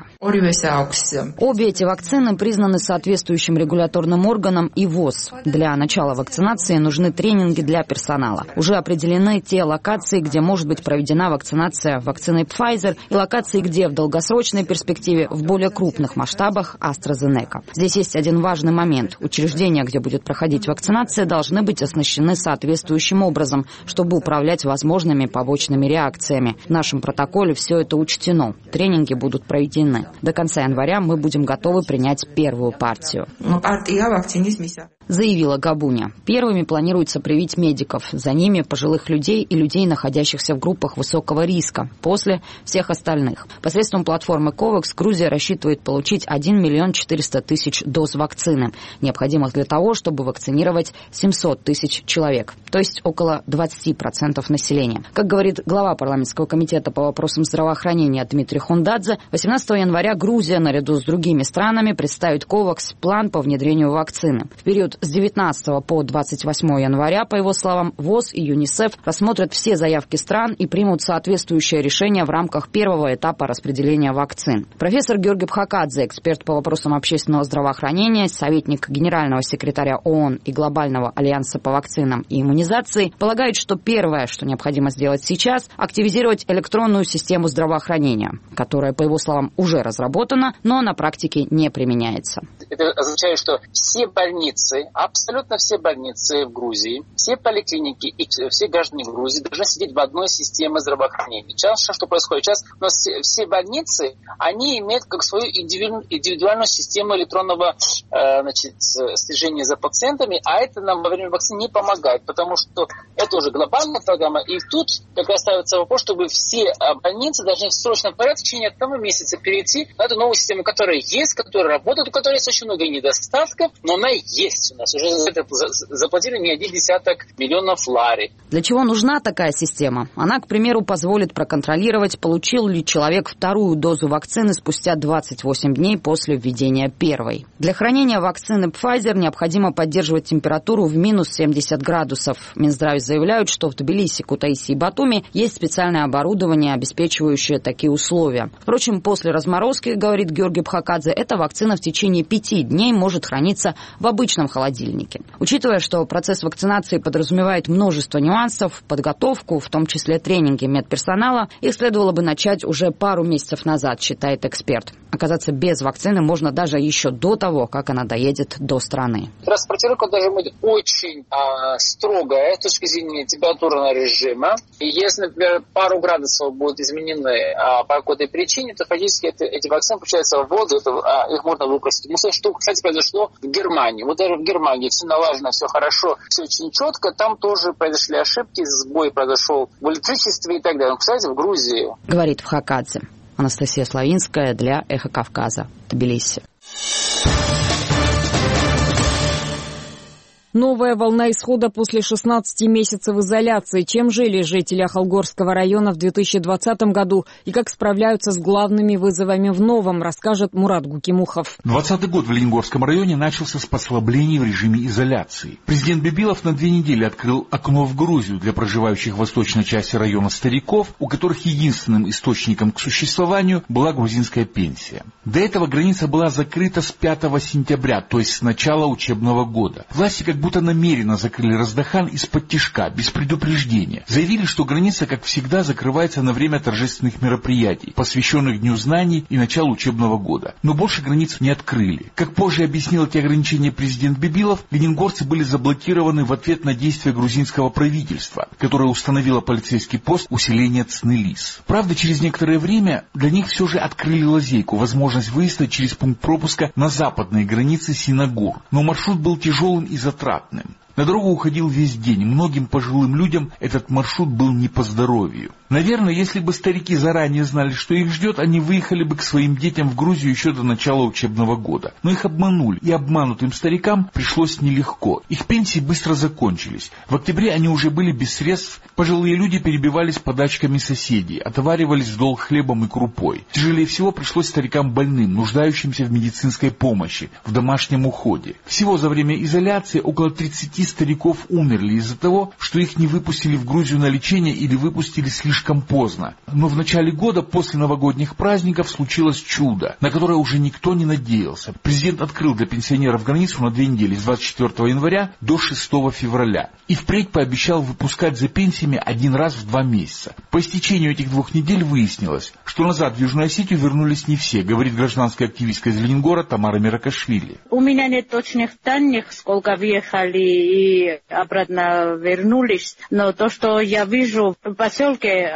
Обе эти вакцины признаны соответствующим регуляторным органом и ВОЗ. Для начала вакцинации нужны тренинги для персонала. Уже определены те локации, где может быть проведена вакцинация вакциной Pfizer, и локации, где в долгосрочной перспективе в более крупных масштабах AstraZeneca. Здесь есть один важный момент. Учреждения, где будет проходить вакцинация, должны быть оснащены соответствующим образом, чтобы управлять возможными побочными реакциями. В нашем протоколе все это учтено. Тренинги будут проведены. До конца января мы будем готовы принять первую партию, заявила Габуня. Первыми планируется привить медиков, за ними пожилых людей и людей, находящихся в группах высокого риска, после всех остальных. Посредством платформы COVAX Грузия рассчитывает получить 1 400 000 доз вакцины, необходимых для того, чтобы вакцинировать 700 000 человек, то есть около 20% населения. Как говорит глава парламентского комитета по вопросам здравоохранения Дмитрий Хундадзе, 18 января Грузия наряду с другими странами представит COVAX план по внедрению вакцины. В период с 19 по 28 января, по его словам, ВОЗ и ЮНИСЕФ рассмотрят все заявки стран и примут соответствующее решение в рамках первого этапа распределения вакцин. Профессор Георгий Бхакадзе, эксперт по вопросам общественного здравоохранения, советник генерального секретаря ООН и Глобального альянса по вакцинам и иммунизации, полагает, что первое, что необходимо сделать сейчас, активизировать электронную систему здравоохранения, которая, по его словам, уже разработана, но на практике не применяется. Это означает, что все больницы, абсолютно все больницы в Грузии, все поликлиники и все граждане в Грузии должны сидеть в одной системе здравоохранения. Сейчас что происходит? Сейчас у нас все больницы, они имеют как свою индивидуальную систему электронного слежения за пациентами, а это нам во время вакцины не помогает, потому что это уже глобальная программа, и тут как раз ставится вопрос, чтобы все больницы должны в срочном порядке в течение одного месяца перейти на эту новую систему, которая есть, которая работает, у которой есть очень много недостатков, но она есть у нас. Уже за это заплатили не 1 десяток миллионов лари. Для чего нужна такая система? Она, к примеру, позволит проконтролировать, получил ли человек вторую дозу вакцины спустя 28 дней после введения первой. Для хранения вакцины Pfizer необходимо поддерживать температуру в минус 70 градусов. Минздраве заявляют, что в Тбилиси, Кутаиси и Батуми есть специальное оборудование, обеспечивающее такие условия. Впрочем, после разморозки, говорит Георгий Бхакадзе, эта вакцина в течение 5 дней может храниться в обычном холодильнике. Учитывая, что процесс вакцинации подразумевает множество нюансов, подготовку, в том числе тренинги медперсонала, их следовало бы начать уже пару месяцев назад, считает эксперт. Оказаться без вакцины можно даже еще до того, как она доедет до страны. Транспортировка должна быть очень строгая с точки зрения температурного режима. И если, например, пару градусов будут изменены по какой-то причине, то фактически эти вакцины получаются в воду, их можно выпустить. Что, кстати, произошло в Германии. Вот даже в Германии все налажено, все хорошо, все очень четко. Там тоже произошли ошибки, сбой произошел в электричестве и так далее. Кстати, в Грузии. Говорит Бхакадзе. Анастасия Славинская для «Эхо Кавказа», Тбилиси. Новая волна исхода после 16 месяцев изоляции. Чем жили жители Ахалгорского района в 2020 году и как справляются с главными вызовами в новом, расскажет Мурат Гукимухов. 2020 год в Лениногорском районе начался с послаблений в режиме изоляции. Президент Бибилов на 2 недели открыл окно в Грузию для проживающих в восточной части района стариков, у которых единственным источником к существованию была грузинская пенсия. До этого граница была закрыта с 5 сентября, то есть с начала учебного года. Власти, как как будто намеренно закрыли Раздахан из-под тишка, без предупреждения. Заявили, что граница, как всегда, закрывается на время торжественных мероприятий, посвященных Дню знаний и началу учебного года. Но больше границ не открыли. Как позже объяснил эти ограничения президент Бибилов, ленингорцы были заблокированы в ответ на действия грузинского правительства, которое установило полицейский пост усиления Цнелис. Правда, через некоторое время для них все же открыли лазейку, возможность выезда через пункт пропуска на западные границы Синагур. Но маршрут был тяжелым и затратным. На дорогу уходил весь день. Многим пожилым людям этот маршрут был не по здоровью. Наверное, если бы старики заранее знали, что их ждет, они выехали бы к своим детям в Грузию еще до начала учебного года. Но их обманули, и обманутым старикам пришлось нелегко. Их пенсии быстро закончились. В октябре они уже были без средств. Пожилые люди перебивались подачками соседей, отоваривались в долг хлебом и крупой. Тяжелее всего пришлось старикам больным, нуждающимся в медицинской помощи, в домашнем уходе. Всего за время изоляции около 30 стариков умерли из-за того, что их не выпустили в Грузию на лечение или выпустили слишком поздно. Но в начале года, после новогодних праздников, случилось чудо, на которое уже никто не надеялся. Президент открыл для пенсионеров границу на 2 недели, с 24 января до 6 февраля. И впредь пообещал выпускать за пенсиями 1 раз в 2 месяца. По истечению этих 2 недель выяснилось, что назад в Южную Осетию вернулись не все, говорит гражданская активистка из Ленингора Тамара Миракашвили. У меня нет точных данных, сколько въехали и обратно вернулись, но то, что я вижу в поселке,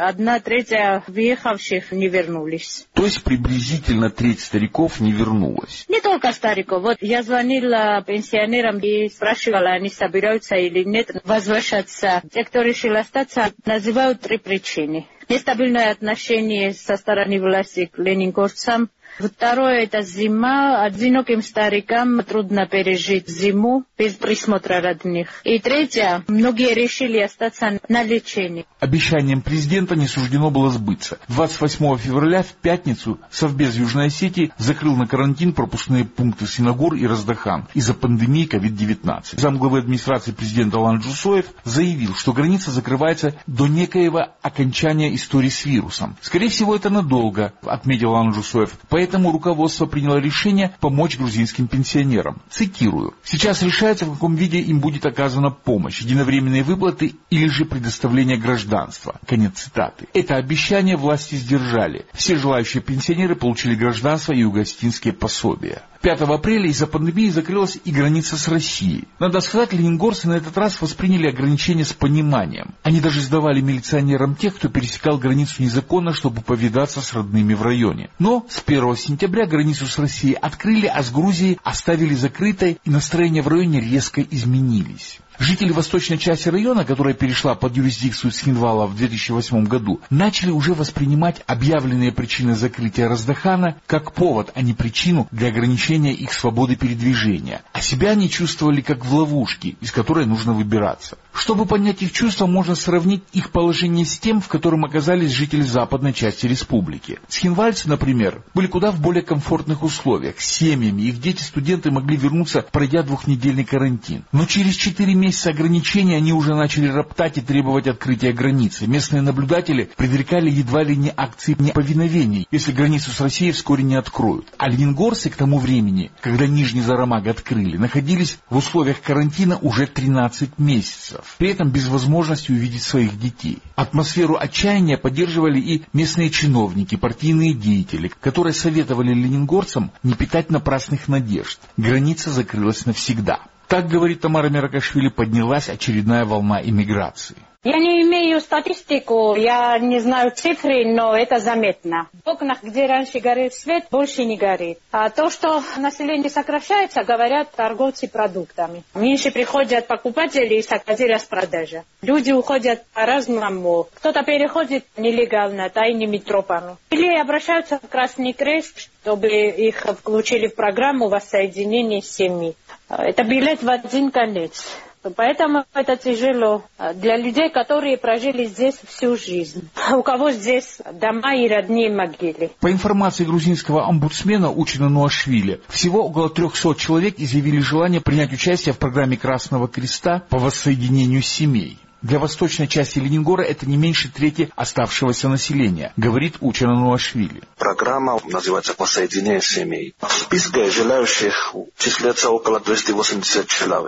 1/3 въехавших не вернулись. То есть приблизительно 1/3 стариков не вернулась? Не только стариков. Вот я звонила пенсионерам и спрашивала, они собираются или нет возвращаться. Те, кто решил остаться, называют 3 причины. Нестабильное отношение со стороны власти к ленингорцам. Второе – это зима. Одиноким старикам трудно пережить зиму без присмотра родных. И третье – многие решили остаться на лечении. Обещанием президента не суждено было сбыться. 28 февраля в пятницу Совбез Южной Осетии закрыл на карантин пропускные пункты Синагур и Раздахан из-за пандемии COVID-19. Замглавы администрации президента Алан Джусоев заявил, что граница закрывается до некоего окончания истории с вирусом. Скорее всего, это надолго, отметил Алан Джусоев. Поэтому руководство приняло решение помочь грузинским пенсионерам. Цитирую. «Сейчас решается, в каком виде им будет оказана помощь, единовременные выплаты или же предоставление гражданства». Конец цитаты. Это обещание власти сдержали. Все желающие пенсионеры получили гражданство и югостинские пособия. 5 апреля из-за пандемии закрылась и граница с Россией. Надо сказать, ленингорцы на этот раз восприняли ограничения с пониманием. Они даже сдавали милиционерам тех, кто пересекал границу незаконно, чтобы повидаться с родными в районе. Но с 1 сентября границу с Россией открыли, а с Грузией оставили закрытой, и настроения в районе резко изменились. Жители восточной части района, которая перешла под юрисдикцию Цхинвала в 2008 году, начали уже воспринимать объявленные причины закрытия Раздахана как повод, а не причину для ограничения их свободы передвижения. А себя они чувствовали как в ловушке, из которой нужно выбираться. Чтобы понять их чувства, можно сравнить их положение с тем, в котором оказались жители западной части республики. Цхинвальцы, например, были куда в более комфортных условиях, с семьями, их дети-студенты могли вернуться, пройдя 2-недельный карантин. Но через 4 месяца ограничений они уже начали роптать и требовать открытия границы. Местные наблюдатели предрекали едва ли не акции неповиновений, если границу с Россией вскоре не откроют. А ленингорцы к тому времени, когда Нижний Зарамаг открыли, находились в условиях карантина уже 13 месяцев. При этом без возможности увидеть своих детей. Атмосферу отчаяния поддерживали и местные чиновники, партийные деятели, которые советовали ленингорцам не питать напрасных надежд. Граница закрылась навсегда. Так, говорит Тамара Миракашвили, поднялась очередная волна иммиграции. Я не имею статистику, я не знаю цифры, но это заметно. В окнах, где раньше горел свет, больше не горит. А то, что население сокращается, говорят торговцы продуктами. Меньше приходят покупатели и сократили распродажа. Люди уходят по-разному. Кто-то переходит нелегально, тайными тропами. Или обращаются в Красный Крест, чтобы их включили в программу воссоединения семьи. Это билет в один конец. Поэтому это тяжело для людей, которые прожили здесь всю жизнь. У кого здесь дома и родные могилы. По информации грузинского омбудсмена Учена Нуашвили, всего около 300 человек изъявили желание принять участие в программе Красного Креста по воссоединению семей. Для восточной части Ленингора это не меньше трети оставшегося населения, говорит Учена Нуашвили. Программа называется «Воссоединение семей». В списке желающих числится около 280 человек.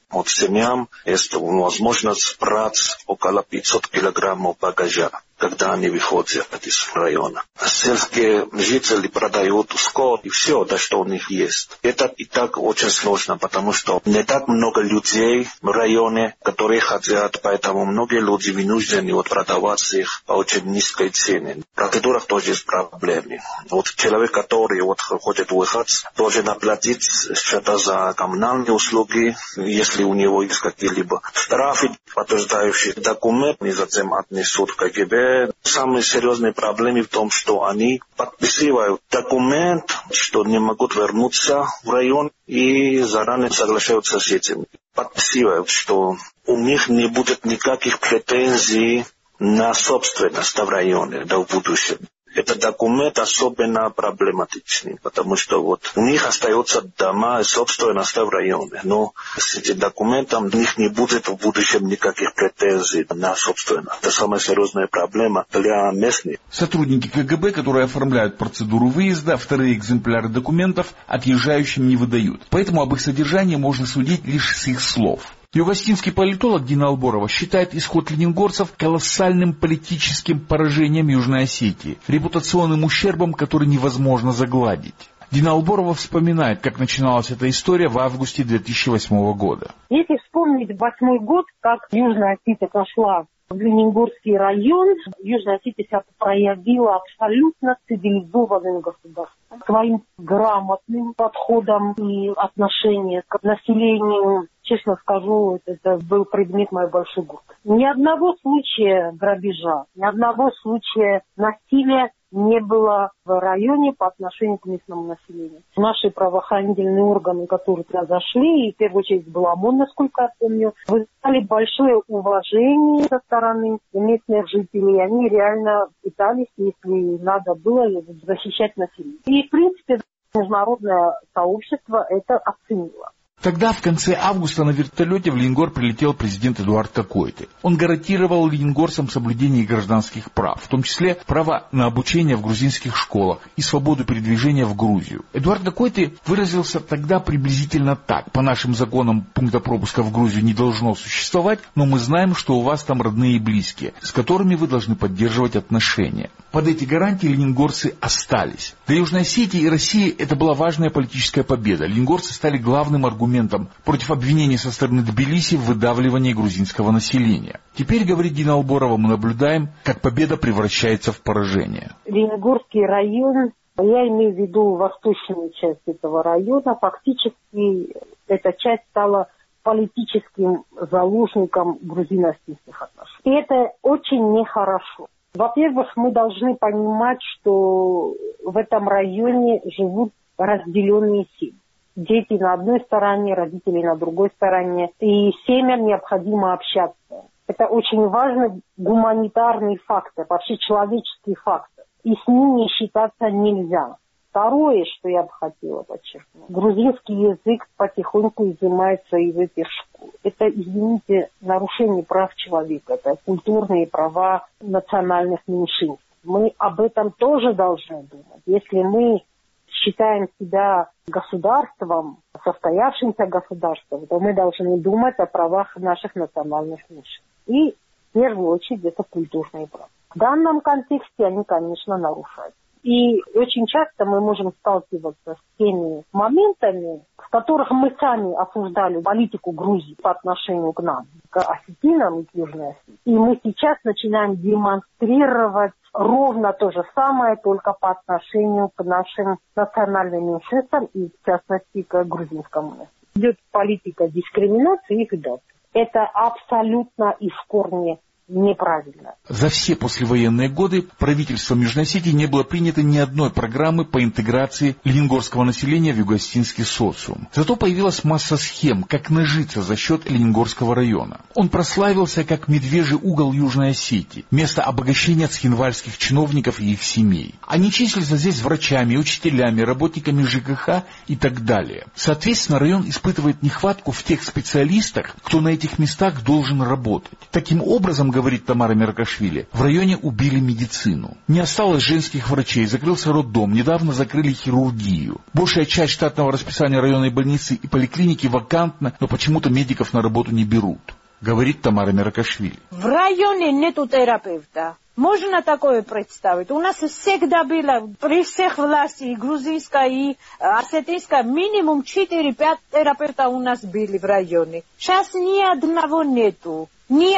Вот семьям есть возможность брать около 500 килограммов багажа, когда они выходят из района. Сельские жители продают скот и все, да, что у них есть. Это и так очень сложно, потому что не так много людей в районе, которые хотят, поэтому многие люди вынуждены продавать их по очень низкой цене. В процедурах тоже есть проблемы. Вот человек, который хочет выехать, должен оплатить что-то за коммунальные услуги, если у него есть какие-либо штрафы, подтверждающие документы, и затем отнесут в КГБ. Самые серьезные проблемы в том, что они подписывают документ, что не могут вернуться в район, и заранее соглашаются с этим. Подписывают, что у них не будет никаких претензий на собственность в районе, да, в будущем. Этот документ особенно проблематичный, потому что у них остаются дома и собственность в районе. Но с этим документом у них не будет в будущем никаких претензий на собственность. Это самая серьезная проблема для местных. Сотрудники КГБ, которые оформляют процедуру выезда, вторые экземпляры документов отъезжающим не выдают. Поэтому об их содержании можно судить лишь с их слов. Югославский политолог Дина Алборова считает исход ленингорцев колоссальным политическим поражением Южной Осетии, репутационным ущербом, который невозможно загладить. Дина Алборова вспоминает, как начиналась эта история в августе 2008 года. Если вспомнить 2008 год, как Южная Осетия пошла в Ленингорский район, Южная Осетия себя проявила абсолютно цивилизованным государством. Своим грамотным подходом и отношением к населению, честно скажу, это был предмет моей большой гордости. Ни одного случая грабежа, ни одного случая насилия не было в районе по отношению к местному населению. Наши правоохранительные органы, которые произошли, и в первую очередь был ОМОН, насколько я помню, вызвали большое уважение со стороны местных жителей. Они реально пытались, если надо было, защищать население. И, в принципе, международное сообщество это оценило. Тогда, в конце августа, на вертолете в Ленингор прилетел президент Эдуард Кокойты. Он гарантировал ленингорцам соблюдение гражданских прав, в том числе право на обучение в грузинских школах и свободу передвижения в Грузию. Эдуард Кокойты выразился тогда приблизительно так. По нашим законам пункта пропуска в Грузию не должно существовать, но мы знаем, что у вас там родные и близкие, с которыми вы должны поддерживать отношения. Под эти гарантии ленингорцы остались. Для Южной Осетии и России это была важная политическая победа. Ленингорцы стали главным аргументом против обвинений со стороны Тбилиси в выдавливании грузинского населения. Теперь, говорит Дина Алборова, мы наблюдаем, как победа превращается в поражение. Ленингорский район, я имею в виду восточную часть этого района, фактически эта часть стала политическим заложником грузино-осетинских отношений. И это очень нехорошо. Во-первых, мы должны понимать, что в этом районе живут разделенные семьи. Дети на одной стороне, родители на другой стороне. И семьям необходимо общаться. Это очень важный гуманитарный фактор, вообще человеческий фактор. И с ним не считаться нельзя. Второе, что я бы хотела подчеркнуть. Грузинский язык потихоньку изымается из этих школ. Это, извините, нарушение прав человека. Это культурные права национальных меньшинств. Мы об этом тоже должны думать. Если мы считаем себя государством, состоявшимся государством, то мы должны думать о правах наших национальных меньшинств. И в первую очередь это культурные права. В данном контексте они, конечно, нарушаются. И очень часто мы можем сталкиваться с теми моментами, в которых мы сами осуждали политику Грузии по отношению к нам, к осетинам и к Южной Осетии. И мы сейчас начинаем демонстрировать ровно то же самое, только по отношению к нашим национальным меньшинствам и, в частности, к грузинскому населению. Идет политика дискриминации их дат. Это абсолютно и в корне неправильно. За все послевоенные годы правительством Южной Осетии не было принято ни одной программы по интеграции ленингорского населения в юго-осетинский социум. Зато появилась масса схем, как нажиться за счет Ленингорского района. Он прославился как медвежий угол Южной Осетии, место обогащения цхинвальских чиновников и их семей. Они числятся здесь врачами, учителями, работниками ЖКХ и так далее. Соответственно, район испытывает нехватку в тех специалистах, кто на этих местах должен работать. Таким образом, говорит Тамара Меркашвили, в районе убили медицину. Не осталось женских врачей, закрылся роддом, недавно закрыли хирургию. Большая часть штатного расписания районной больницы и поликлиники вакантна, но почему-то медиков на работу не берут, говорит Тамара Меркашвили. В районе нету терапевта. Можно такое представить? У нас всегда было, при всех властях, и грузинская, и осетинская, минимум 4-5 терапевтов у нас были в районе. Сейчас ни одного нету.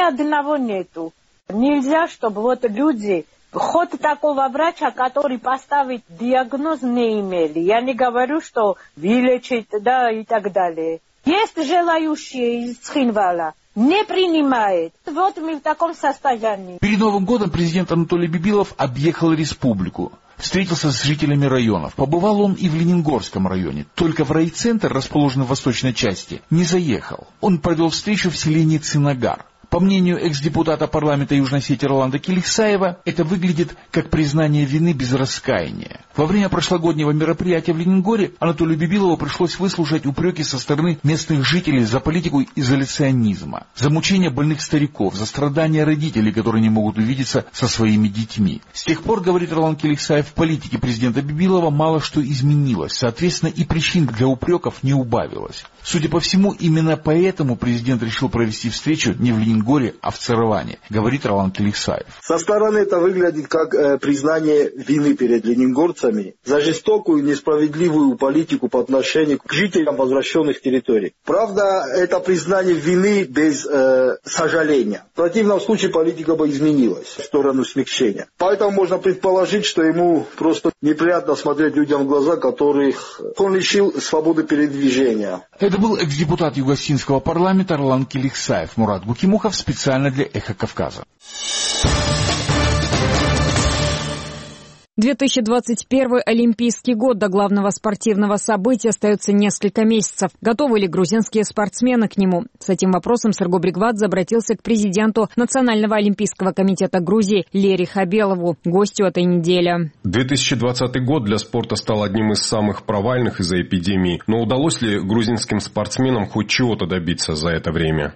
Нельзя, чтобы вот люди, хоть такого врача, который поставит диагноз, не имели. Я не говорю, что вылечить, да, и так далее. Есть желающие из Цхинвала. Не принимает. Вот мы в таком состоянии. Перед Новым годом президент Анатолий Бибилов объехал республику. Встретился с жителями районов. Побывал он и в Ленингорском районе. Только в райцентр, расположенный в восточной части, не заехал. Он провел встречу в селении Цинагар. По мнению экс-депутата парламента Южной Осетии Роланда Келихсаева, это выглядит как признание вины без раскаяния. Во время прошлогоднего мероприятия в Ленингоре Анатолию Бибилову пришлось выслушать упреки со стороны местных жителей за политику изоляционизма, за мучения больных стариков, за страдания родителей, которые не могут увидеться со своими детьми. С тех пор, говорит Роланд Келихсаев, в политике президента Бибилова мало что изменилось, соответственно, и причин для упреков не убавилось. Судя по всему, именно поэтому президент решил провести встречу не в Ленингоре, а в Цараване, говорит Роланд Келихсаев. Со стороны это выглядит как признание вины перед ленингорцами за жестокую и несправедливую политику по отношению к жителям возвращенных территорий. Правда, это признание вины без сожаления. В противном случае политика бы изменилась в сторону смягчения. Поэтому можно предположить, что ему просто неприятно смотреть людям в глаза, которых он лишил свободы передвижения. Это был экс-депутат Юго-Осетинского парламента Роланд Келихсаев. Мурат Гукимухов специально для «Эхо Кавказа». 2021 Олимпийский год. До главного спортивного события остается несколько месяцев. Готовы ли грузинские спортсмены к нему? С этим вопросом Серго Бригвадзе обратился к президенту Национального олимпийского комитета Грузии Лере Хабелову, гостю этой недели. 2020 год для спорта стал одним из самых провальных из-за эпидемии. Но удалось ли грузинским спортсменам хоть чего-то добиться за это время?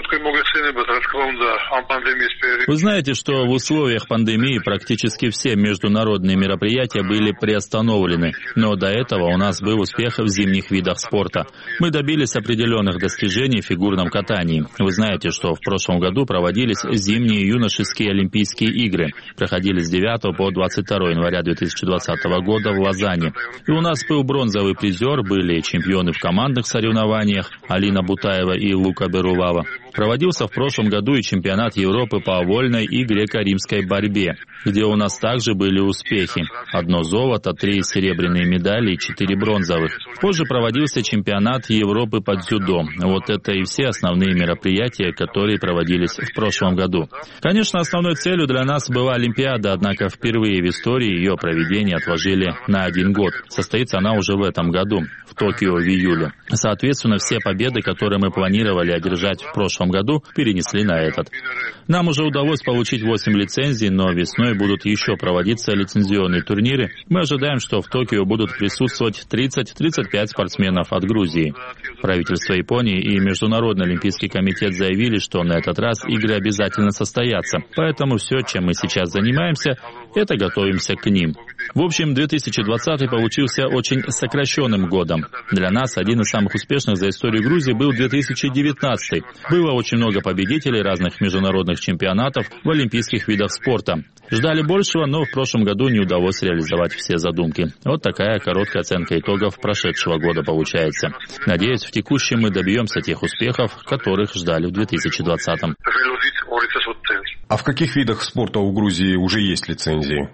Вы знаете, что в условиях пандемии практически все международные мероприятия были приостановлены, но до этого у нас был успех в зимних видах спорта. Мы добились определенных достижений в фигурном катании. Вы знаете, что в прошлом году проводились зимние юношеские Олимпийские игры. Проходили с 9 по 22 января 2020 года в Лозанне. И у нас был бронзовый призер, были чемпионы в командных соревнованиях Алина Бутаева и Лука Берулава. Проводился в прошлом году и чемпионат Европы по вольной и греко-римской борьбе, где у нас также были успехи. 1 золото, 3 серебряные медали и 4 бронзовых. Позже проводился чемпионат Европы по дзюдо. Вот это и все основные мероприятия, которые проводились в прошлом году. Конечно, основной целью для нас была Олимпиада, однако впервые в истории ее проведение отложили на 1 год. Состоится она уже в этом году, в Токио в июле. Соответственно, все победы, которые мы планировали одержать в прошлом году, перенесли на этот. Нам уже удалось получить 8 лицензий, но весной будут еще проводиться лицензионные турниры. Мы ожидаем, что в Токио будут присутствовать 30-35 спортсменов от Грузии. Правительство Японии и Международный олимпийский комитет заявили, что на этот раз игры обязательно состоятся. Поэтому все, чем мы сейчас занимаемся, это готовимся к ним. В общем, 2020 получился очень сокращенным годом. Для нас один из самых успешных за историю Грузии был 2019. Было очень много победителей разных международных чемпионатов в олимпийских видах спорта. Ждали большего, но в прошлом году не удалось реализовать все задумки. Вот такая короткая оценка итогов прошедшего года получается. Надеюсь, в текущем мы добьемся тех успехов, которых ждали в 2020-м. А в каких видах спорта у Грузии уже есть лицензии?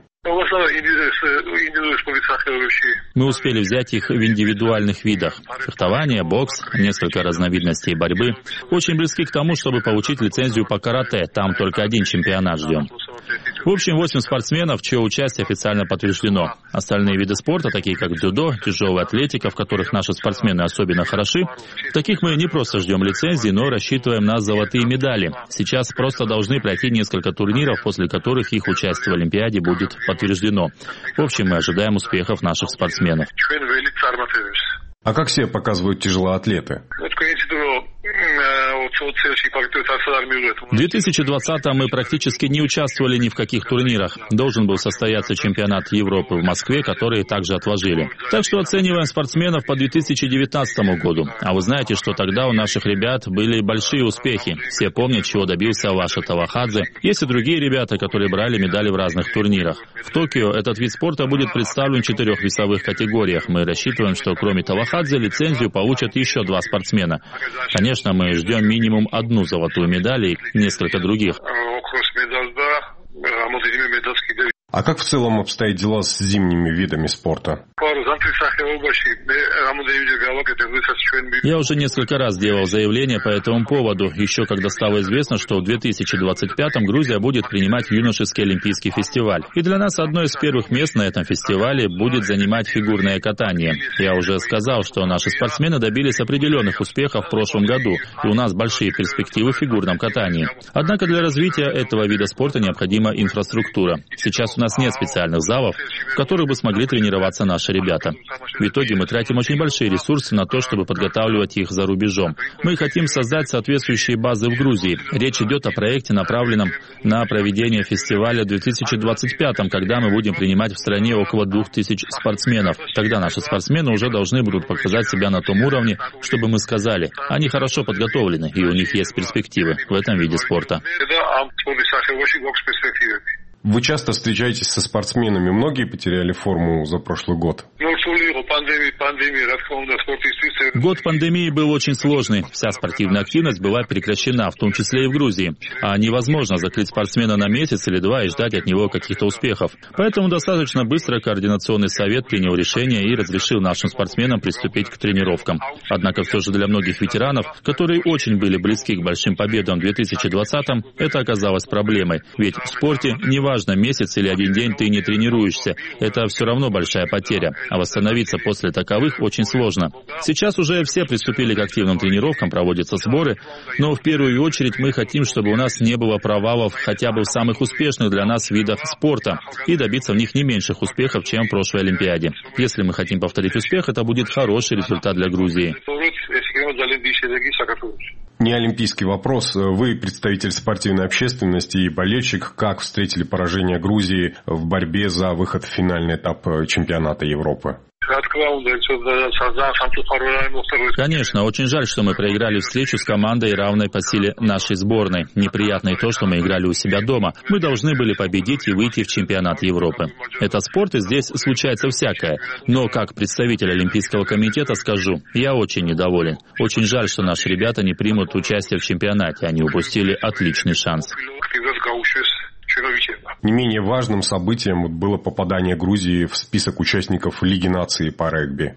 Мы успели взять их в индивидуальных видах. Фехтование, бокс, несколько разновидностей борьбы. Очень близки к тому, чтобы получить лицензию по карате. Там только 1 чемпионат ждем. В общем, 8 спортсменов, чье участие официально подтверждено. Остальные виды спорта, такие как дзюдо, тяжелая атлетика, в которых наши спортсмены особенно хороши, в таких мы не просто ждем лицензии, но рассчитываем на золотые медали. Сейчас просто должны пройти несколько турниров, после которых их участие в Олимпиаде будет подтверждено. В общем, мы ожидаем успехов наших спортсменов. А как себя показывают тяжелоатлеты? В 2020-м мы практически не участвовали ни в каких турнирах. Должен был состояться чемпионат Европы в Москве, который также отложили. Так что оцениваем спортсменов по 2019 году. А вы знаете, что тогда у наших ребят были большие успехи. Все помнят, чего добился Ваша Тавахадзе. Есть и другие ребята, которые брали медали в разных турнирах. В Токио этот вид спорта будет представлен в 4 весовых категориях. Мы рассчитываем, что кроме Тавахадзе лицензию получат еще 2 спортсмена. Конечно, мы ждем минимум 1 золотую медаль и несколько других. А как в целом обстоят дела с зимними видами спорта? Я уже несколько раз делал заявление по этому поводу, еще когда стало известно, что в 2025-м Грузия будет принимать юношеский олимпийский фестиваль. И для нас одно из первых мест на этом фестивале будет занимать фигурное катание. Я уже сказал, что наши спортсмены добились определенных успехов в прошлом году, и у нас большие перспективы в фигурном катании. Однако для развития этого вида спорта необходима инфраструктура. Сейчас у нас нет специальных залов, в которых бы смогли тренироваться наши ребята. В итоге мы тратим очень большие ресурсы на то, чтобы подготавливать их за рубежом. Мы хотим создать соответствующие базы в Грузии. Речь идет о проекте, направленном на проведение фестиваля в 2025-м, когда мы будем принимать в стране около 2000 спортсменов. Тогда наши спортсмены уже должны будут показать себя на том уровне, чтобы мы сказали, они хорошо подготовлены и у них есть перспективы в этом виде спорта. Вы часто встречаетесь со спортсменами. Многие потеряли форму за прошлый год? Год пандемии был очень сложный. Вся спортивная активность была прекращена, в том числе и в Грузии. А невозможно закрыть спортсмена на месяц или 2 и ждать от него каких-то успехов. Поэтому достаточно быстро Координационный совет принял решение и разрешил нашим спортсменам приступить к тренировкам. Однако все же для многих ветеранов, которые очень были близки к большим победам в 2020-м, это оказалось проблемой. Ведь в спорте неважно, месяц или 1 день ты не тренируешься. Это все равно большая потеря. А восстановиться после таковых очень сложно. Сейчас уже все приступили к активным тренировкам, проводятся сборы. Но в первую очередь мы хотим, чтобы у нас не было провалов хотя бы в самых успешных для нас видах спорта. И добиться в них не меньших успехов, чем в прошлой Олимпиаде. Если мы хотим повторить успех, это будет хороший результат для Грузии. Не олимпийский вопрос. Вы представитель спортивной общественности и болельщик. Как встретили поражение Грузии в борьбе за выход в финальный этап чемпионата Европы? Конечно, очень жаль, что мы проиграли встречу с командой, равной по силе нашей сборной. Неприятно и то, что мы играли у себя дома. Мы должны были победить и выйти в чемпионат Европы. Это спорт, и здесь случается всякое. Но как представитель Олимпийского комитета скажу, я очень недоволен. Очень жаль, что наши ребята не примут участие в чемпионате. Они упустили отличный шанс. Не менее важным событием было попадание Грузии в список участников Лиги наций по регби.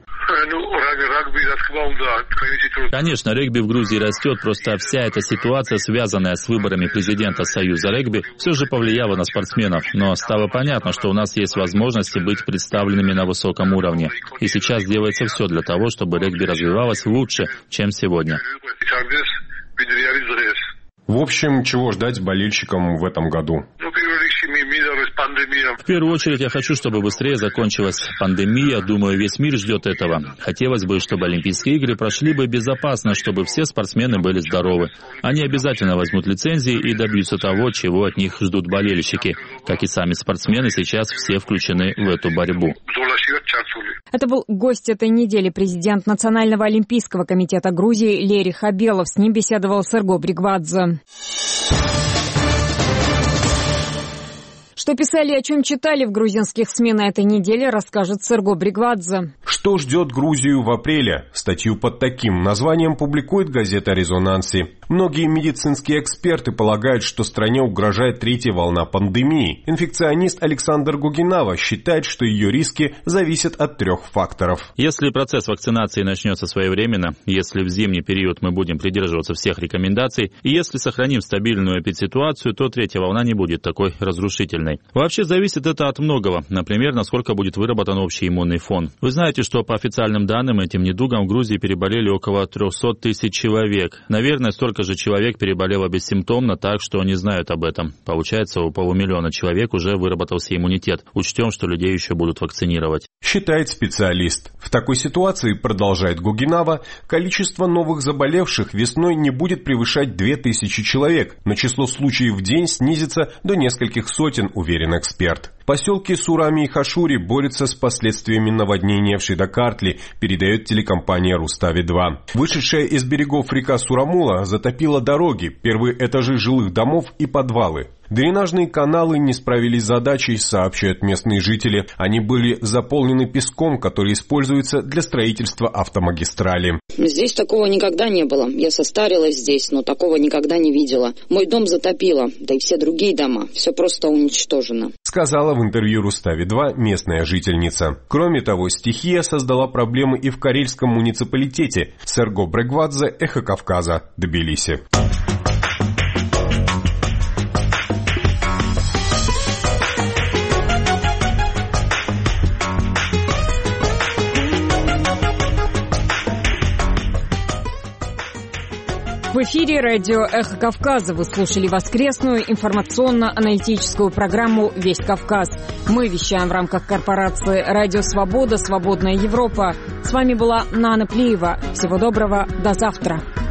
Конечно, регби в Грузии растет, просто вся эта ситуация, связанная с выборами президента Союза регби, все же повлияла на спортсменов. Но стало понятно, что у нас есть возможности быть представленными на высоком уровне. И сейчас делается все для того, чтобы регби развивалось лучше, чем сегодня. В общем, чего ждать болельщикам в этом году? В первую очередь я хочу, чтобы быстрее закончилась пандемия. Думаю, весь мир ждет этого. Хотелось бы, чтобы Олимпийские игры прошли бы безопасно, чтобы все спортсмены были здоровы. Они обязательно возьмут лицензии и добьются того, чего от них ждут болельщики. Как и сами спортсмены, сейчас все включены в эту борьбу. Это был гость этой недели, президент Национального олимпийского комитета Грузии Лери Хабелов. С ним беседовал Серго Бригвадзе. Что писали и о чем читали в грузинских СМИ на этой неделе, расскажет Серго Бригвадзе. Что ждет Грузию в апреле? Статью под таким названием публикует газета «Резонанси». Многие медицинские эксперты полагают, что стране угрожает 3-я волна пандемии. Инфекционист Александр Гугинава считает, что ее риски зависят от 3 факторов. Если процесс вакцинации начнется своевременно, если в зимний период мы будем придерживаться всех рекомендаций, и если сохраним стабильную эпидситуацию, то 3-я волна не будет такой разрушительной. вакциной. Вообще зависит это от многого. Например, насколько будет выработан общий иммунный фон. Вы знаете, что по официальным данным этим недугом в Грузии переболели около 300 тысяч человек. Наверное, столько же человек переболело бессимптомно, так что не знают об этом. Получается, у 500 000 человек уже выработался иммунитет. Учтем, что людей еще будут вакцинировать. Считает специалист. В такой ситуации, продолжает Гугинава, количество новых заболевших весной не будет превышать 2000 человек, но число случаев в день снизится до нескольких сотен, уверен эксперт. Поселки Сурами и Хашури борются с последствиями наводнения в Шидакартли, передает телекомпания Рустави-2. Вышедшая из берегов река Сурамула затопила дороги, первые этажи жилых домов и подвалы. Дренажные каналы не справились с задачей, сообщают местные жители. Они были заполнены песком, который используется для строительства автомагистрали. Здесь такого никогда не было. Я состарилась здесь, но такого никогда не видела. Мой дом затопило, да и все другие дома. Все просто уничтожено. Сказала в интервью Рустави-2 местная жительница. Кроме того, стихия создала проблемы и в карельском муниципалитете. Серго Брегвадзе, Эхо Кавказа, Тбилиси. В эфире радио «Эхо Кавказа». Вы слушали воскресную информационно-аналитическую программу «Весь Кавказ». Мы вещаем в рамках корпорации «Радио Свобода», «Свободная Европа». С вами была Нана Плиева. Всего доброго. До завтра.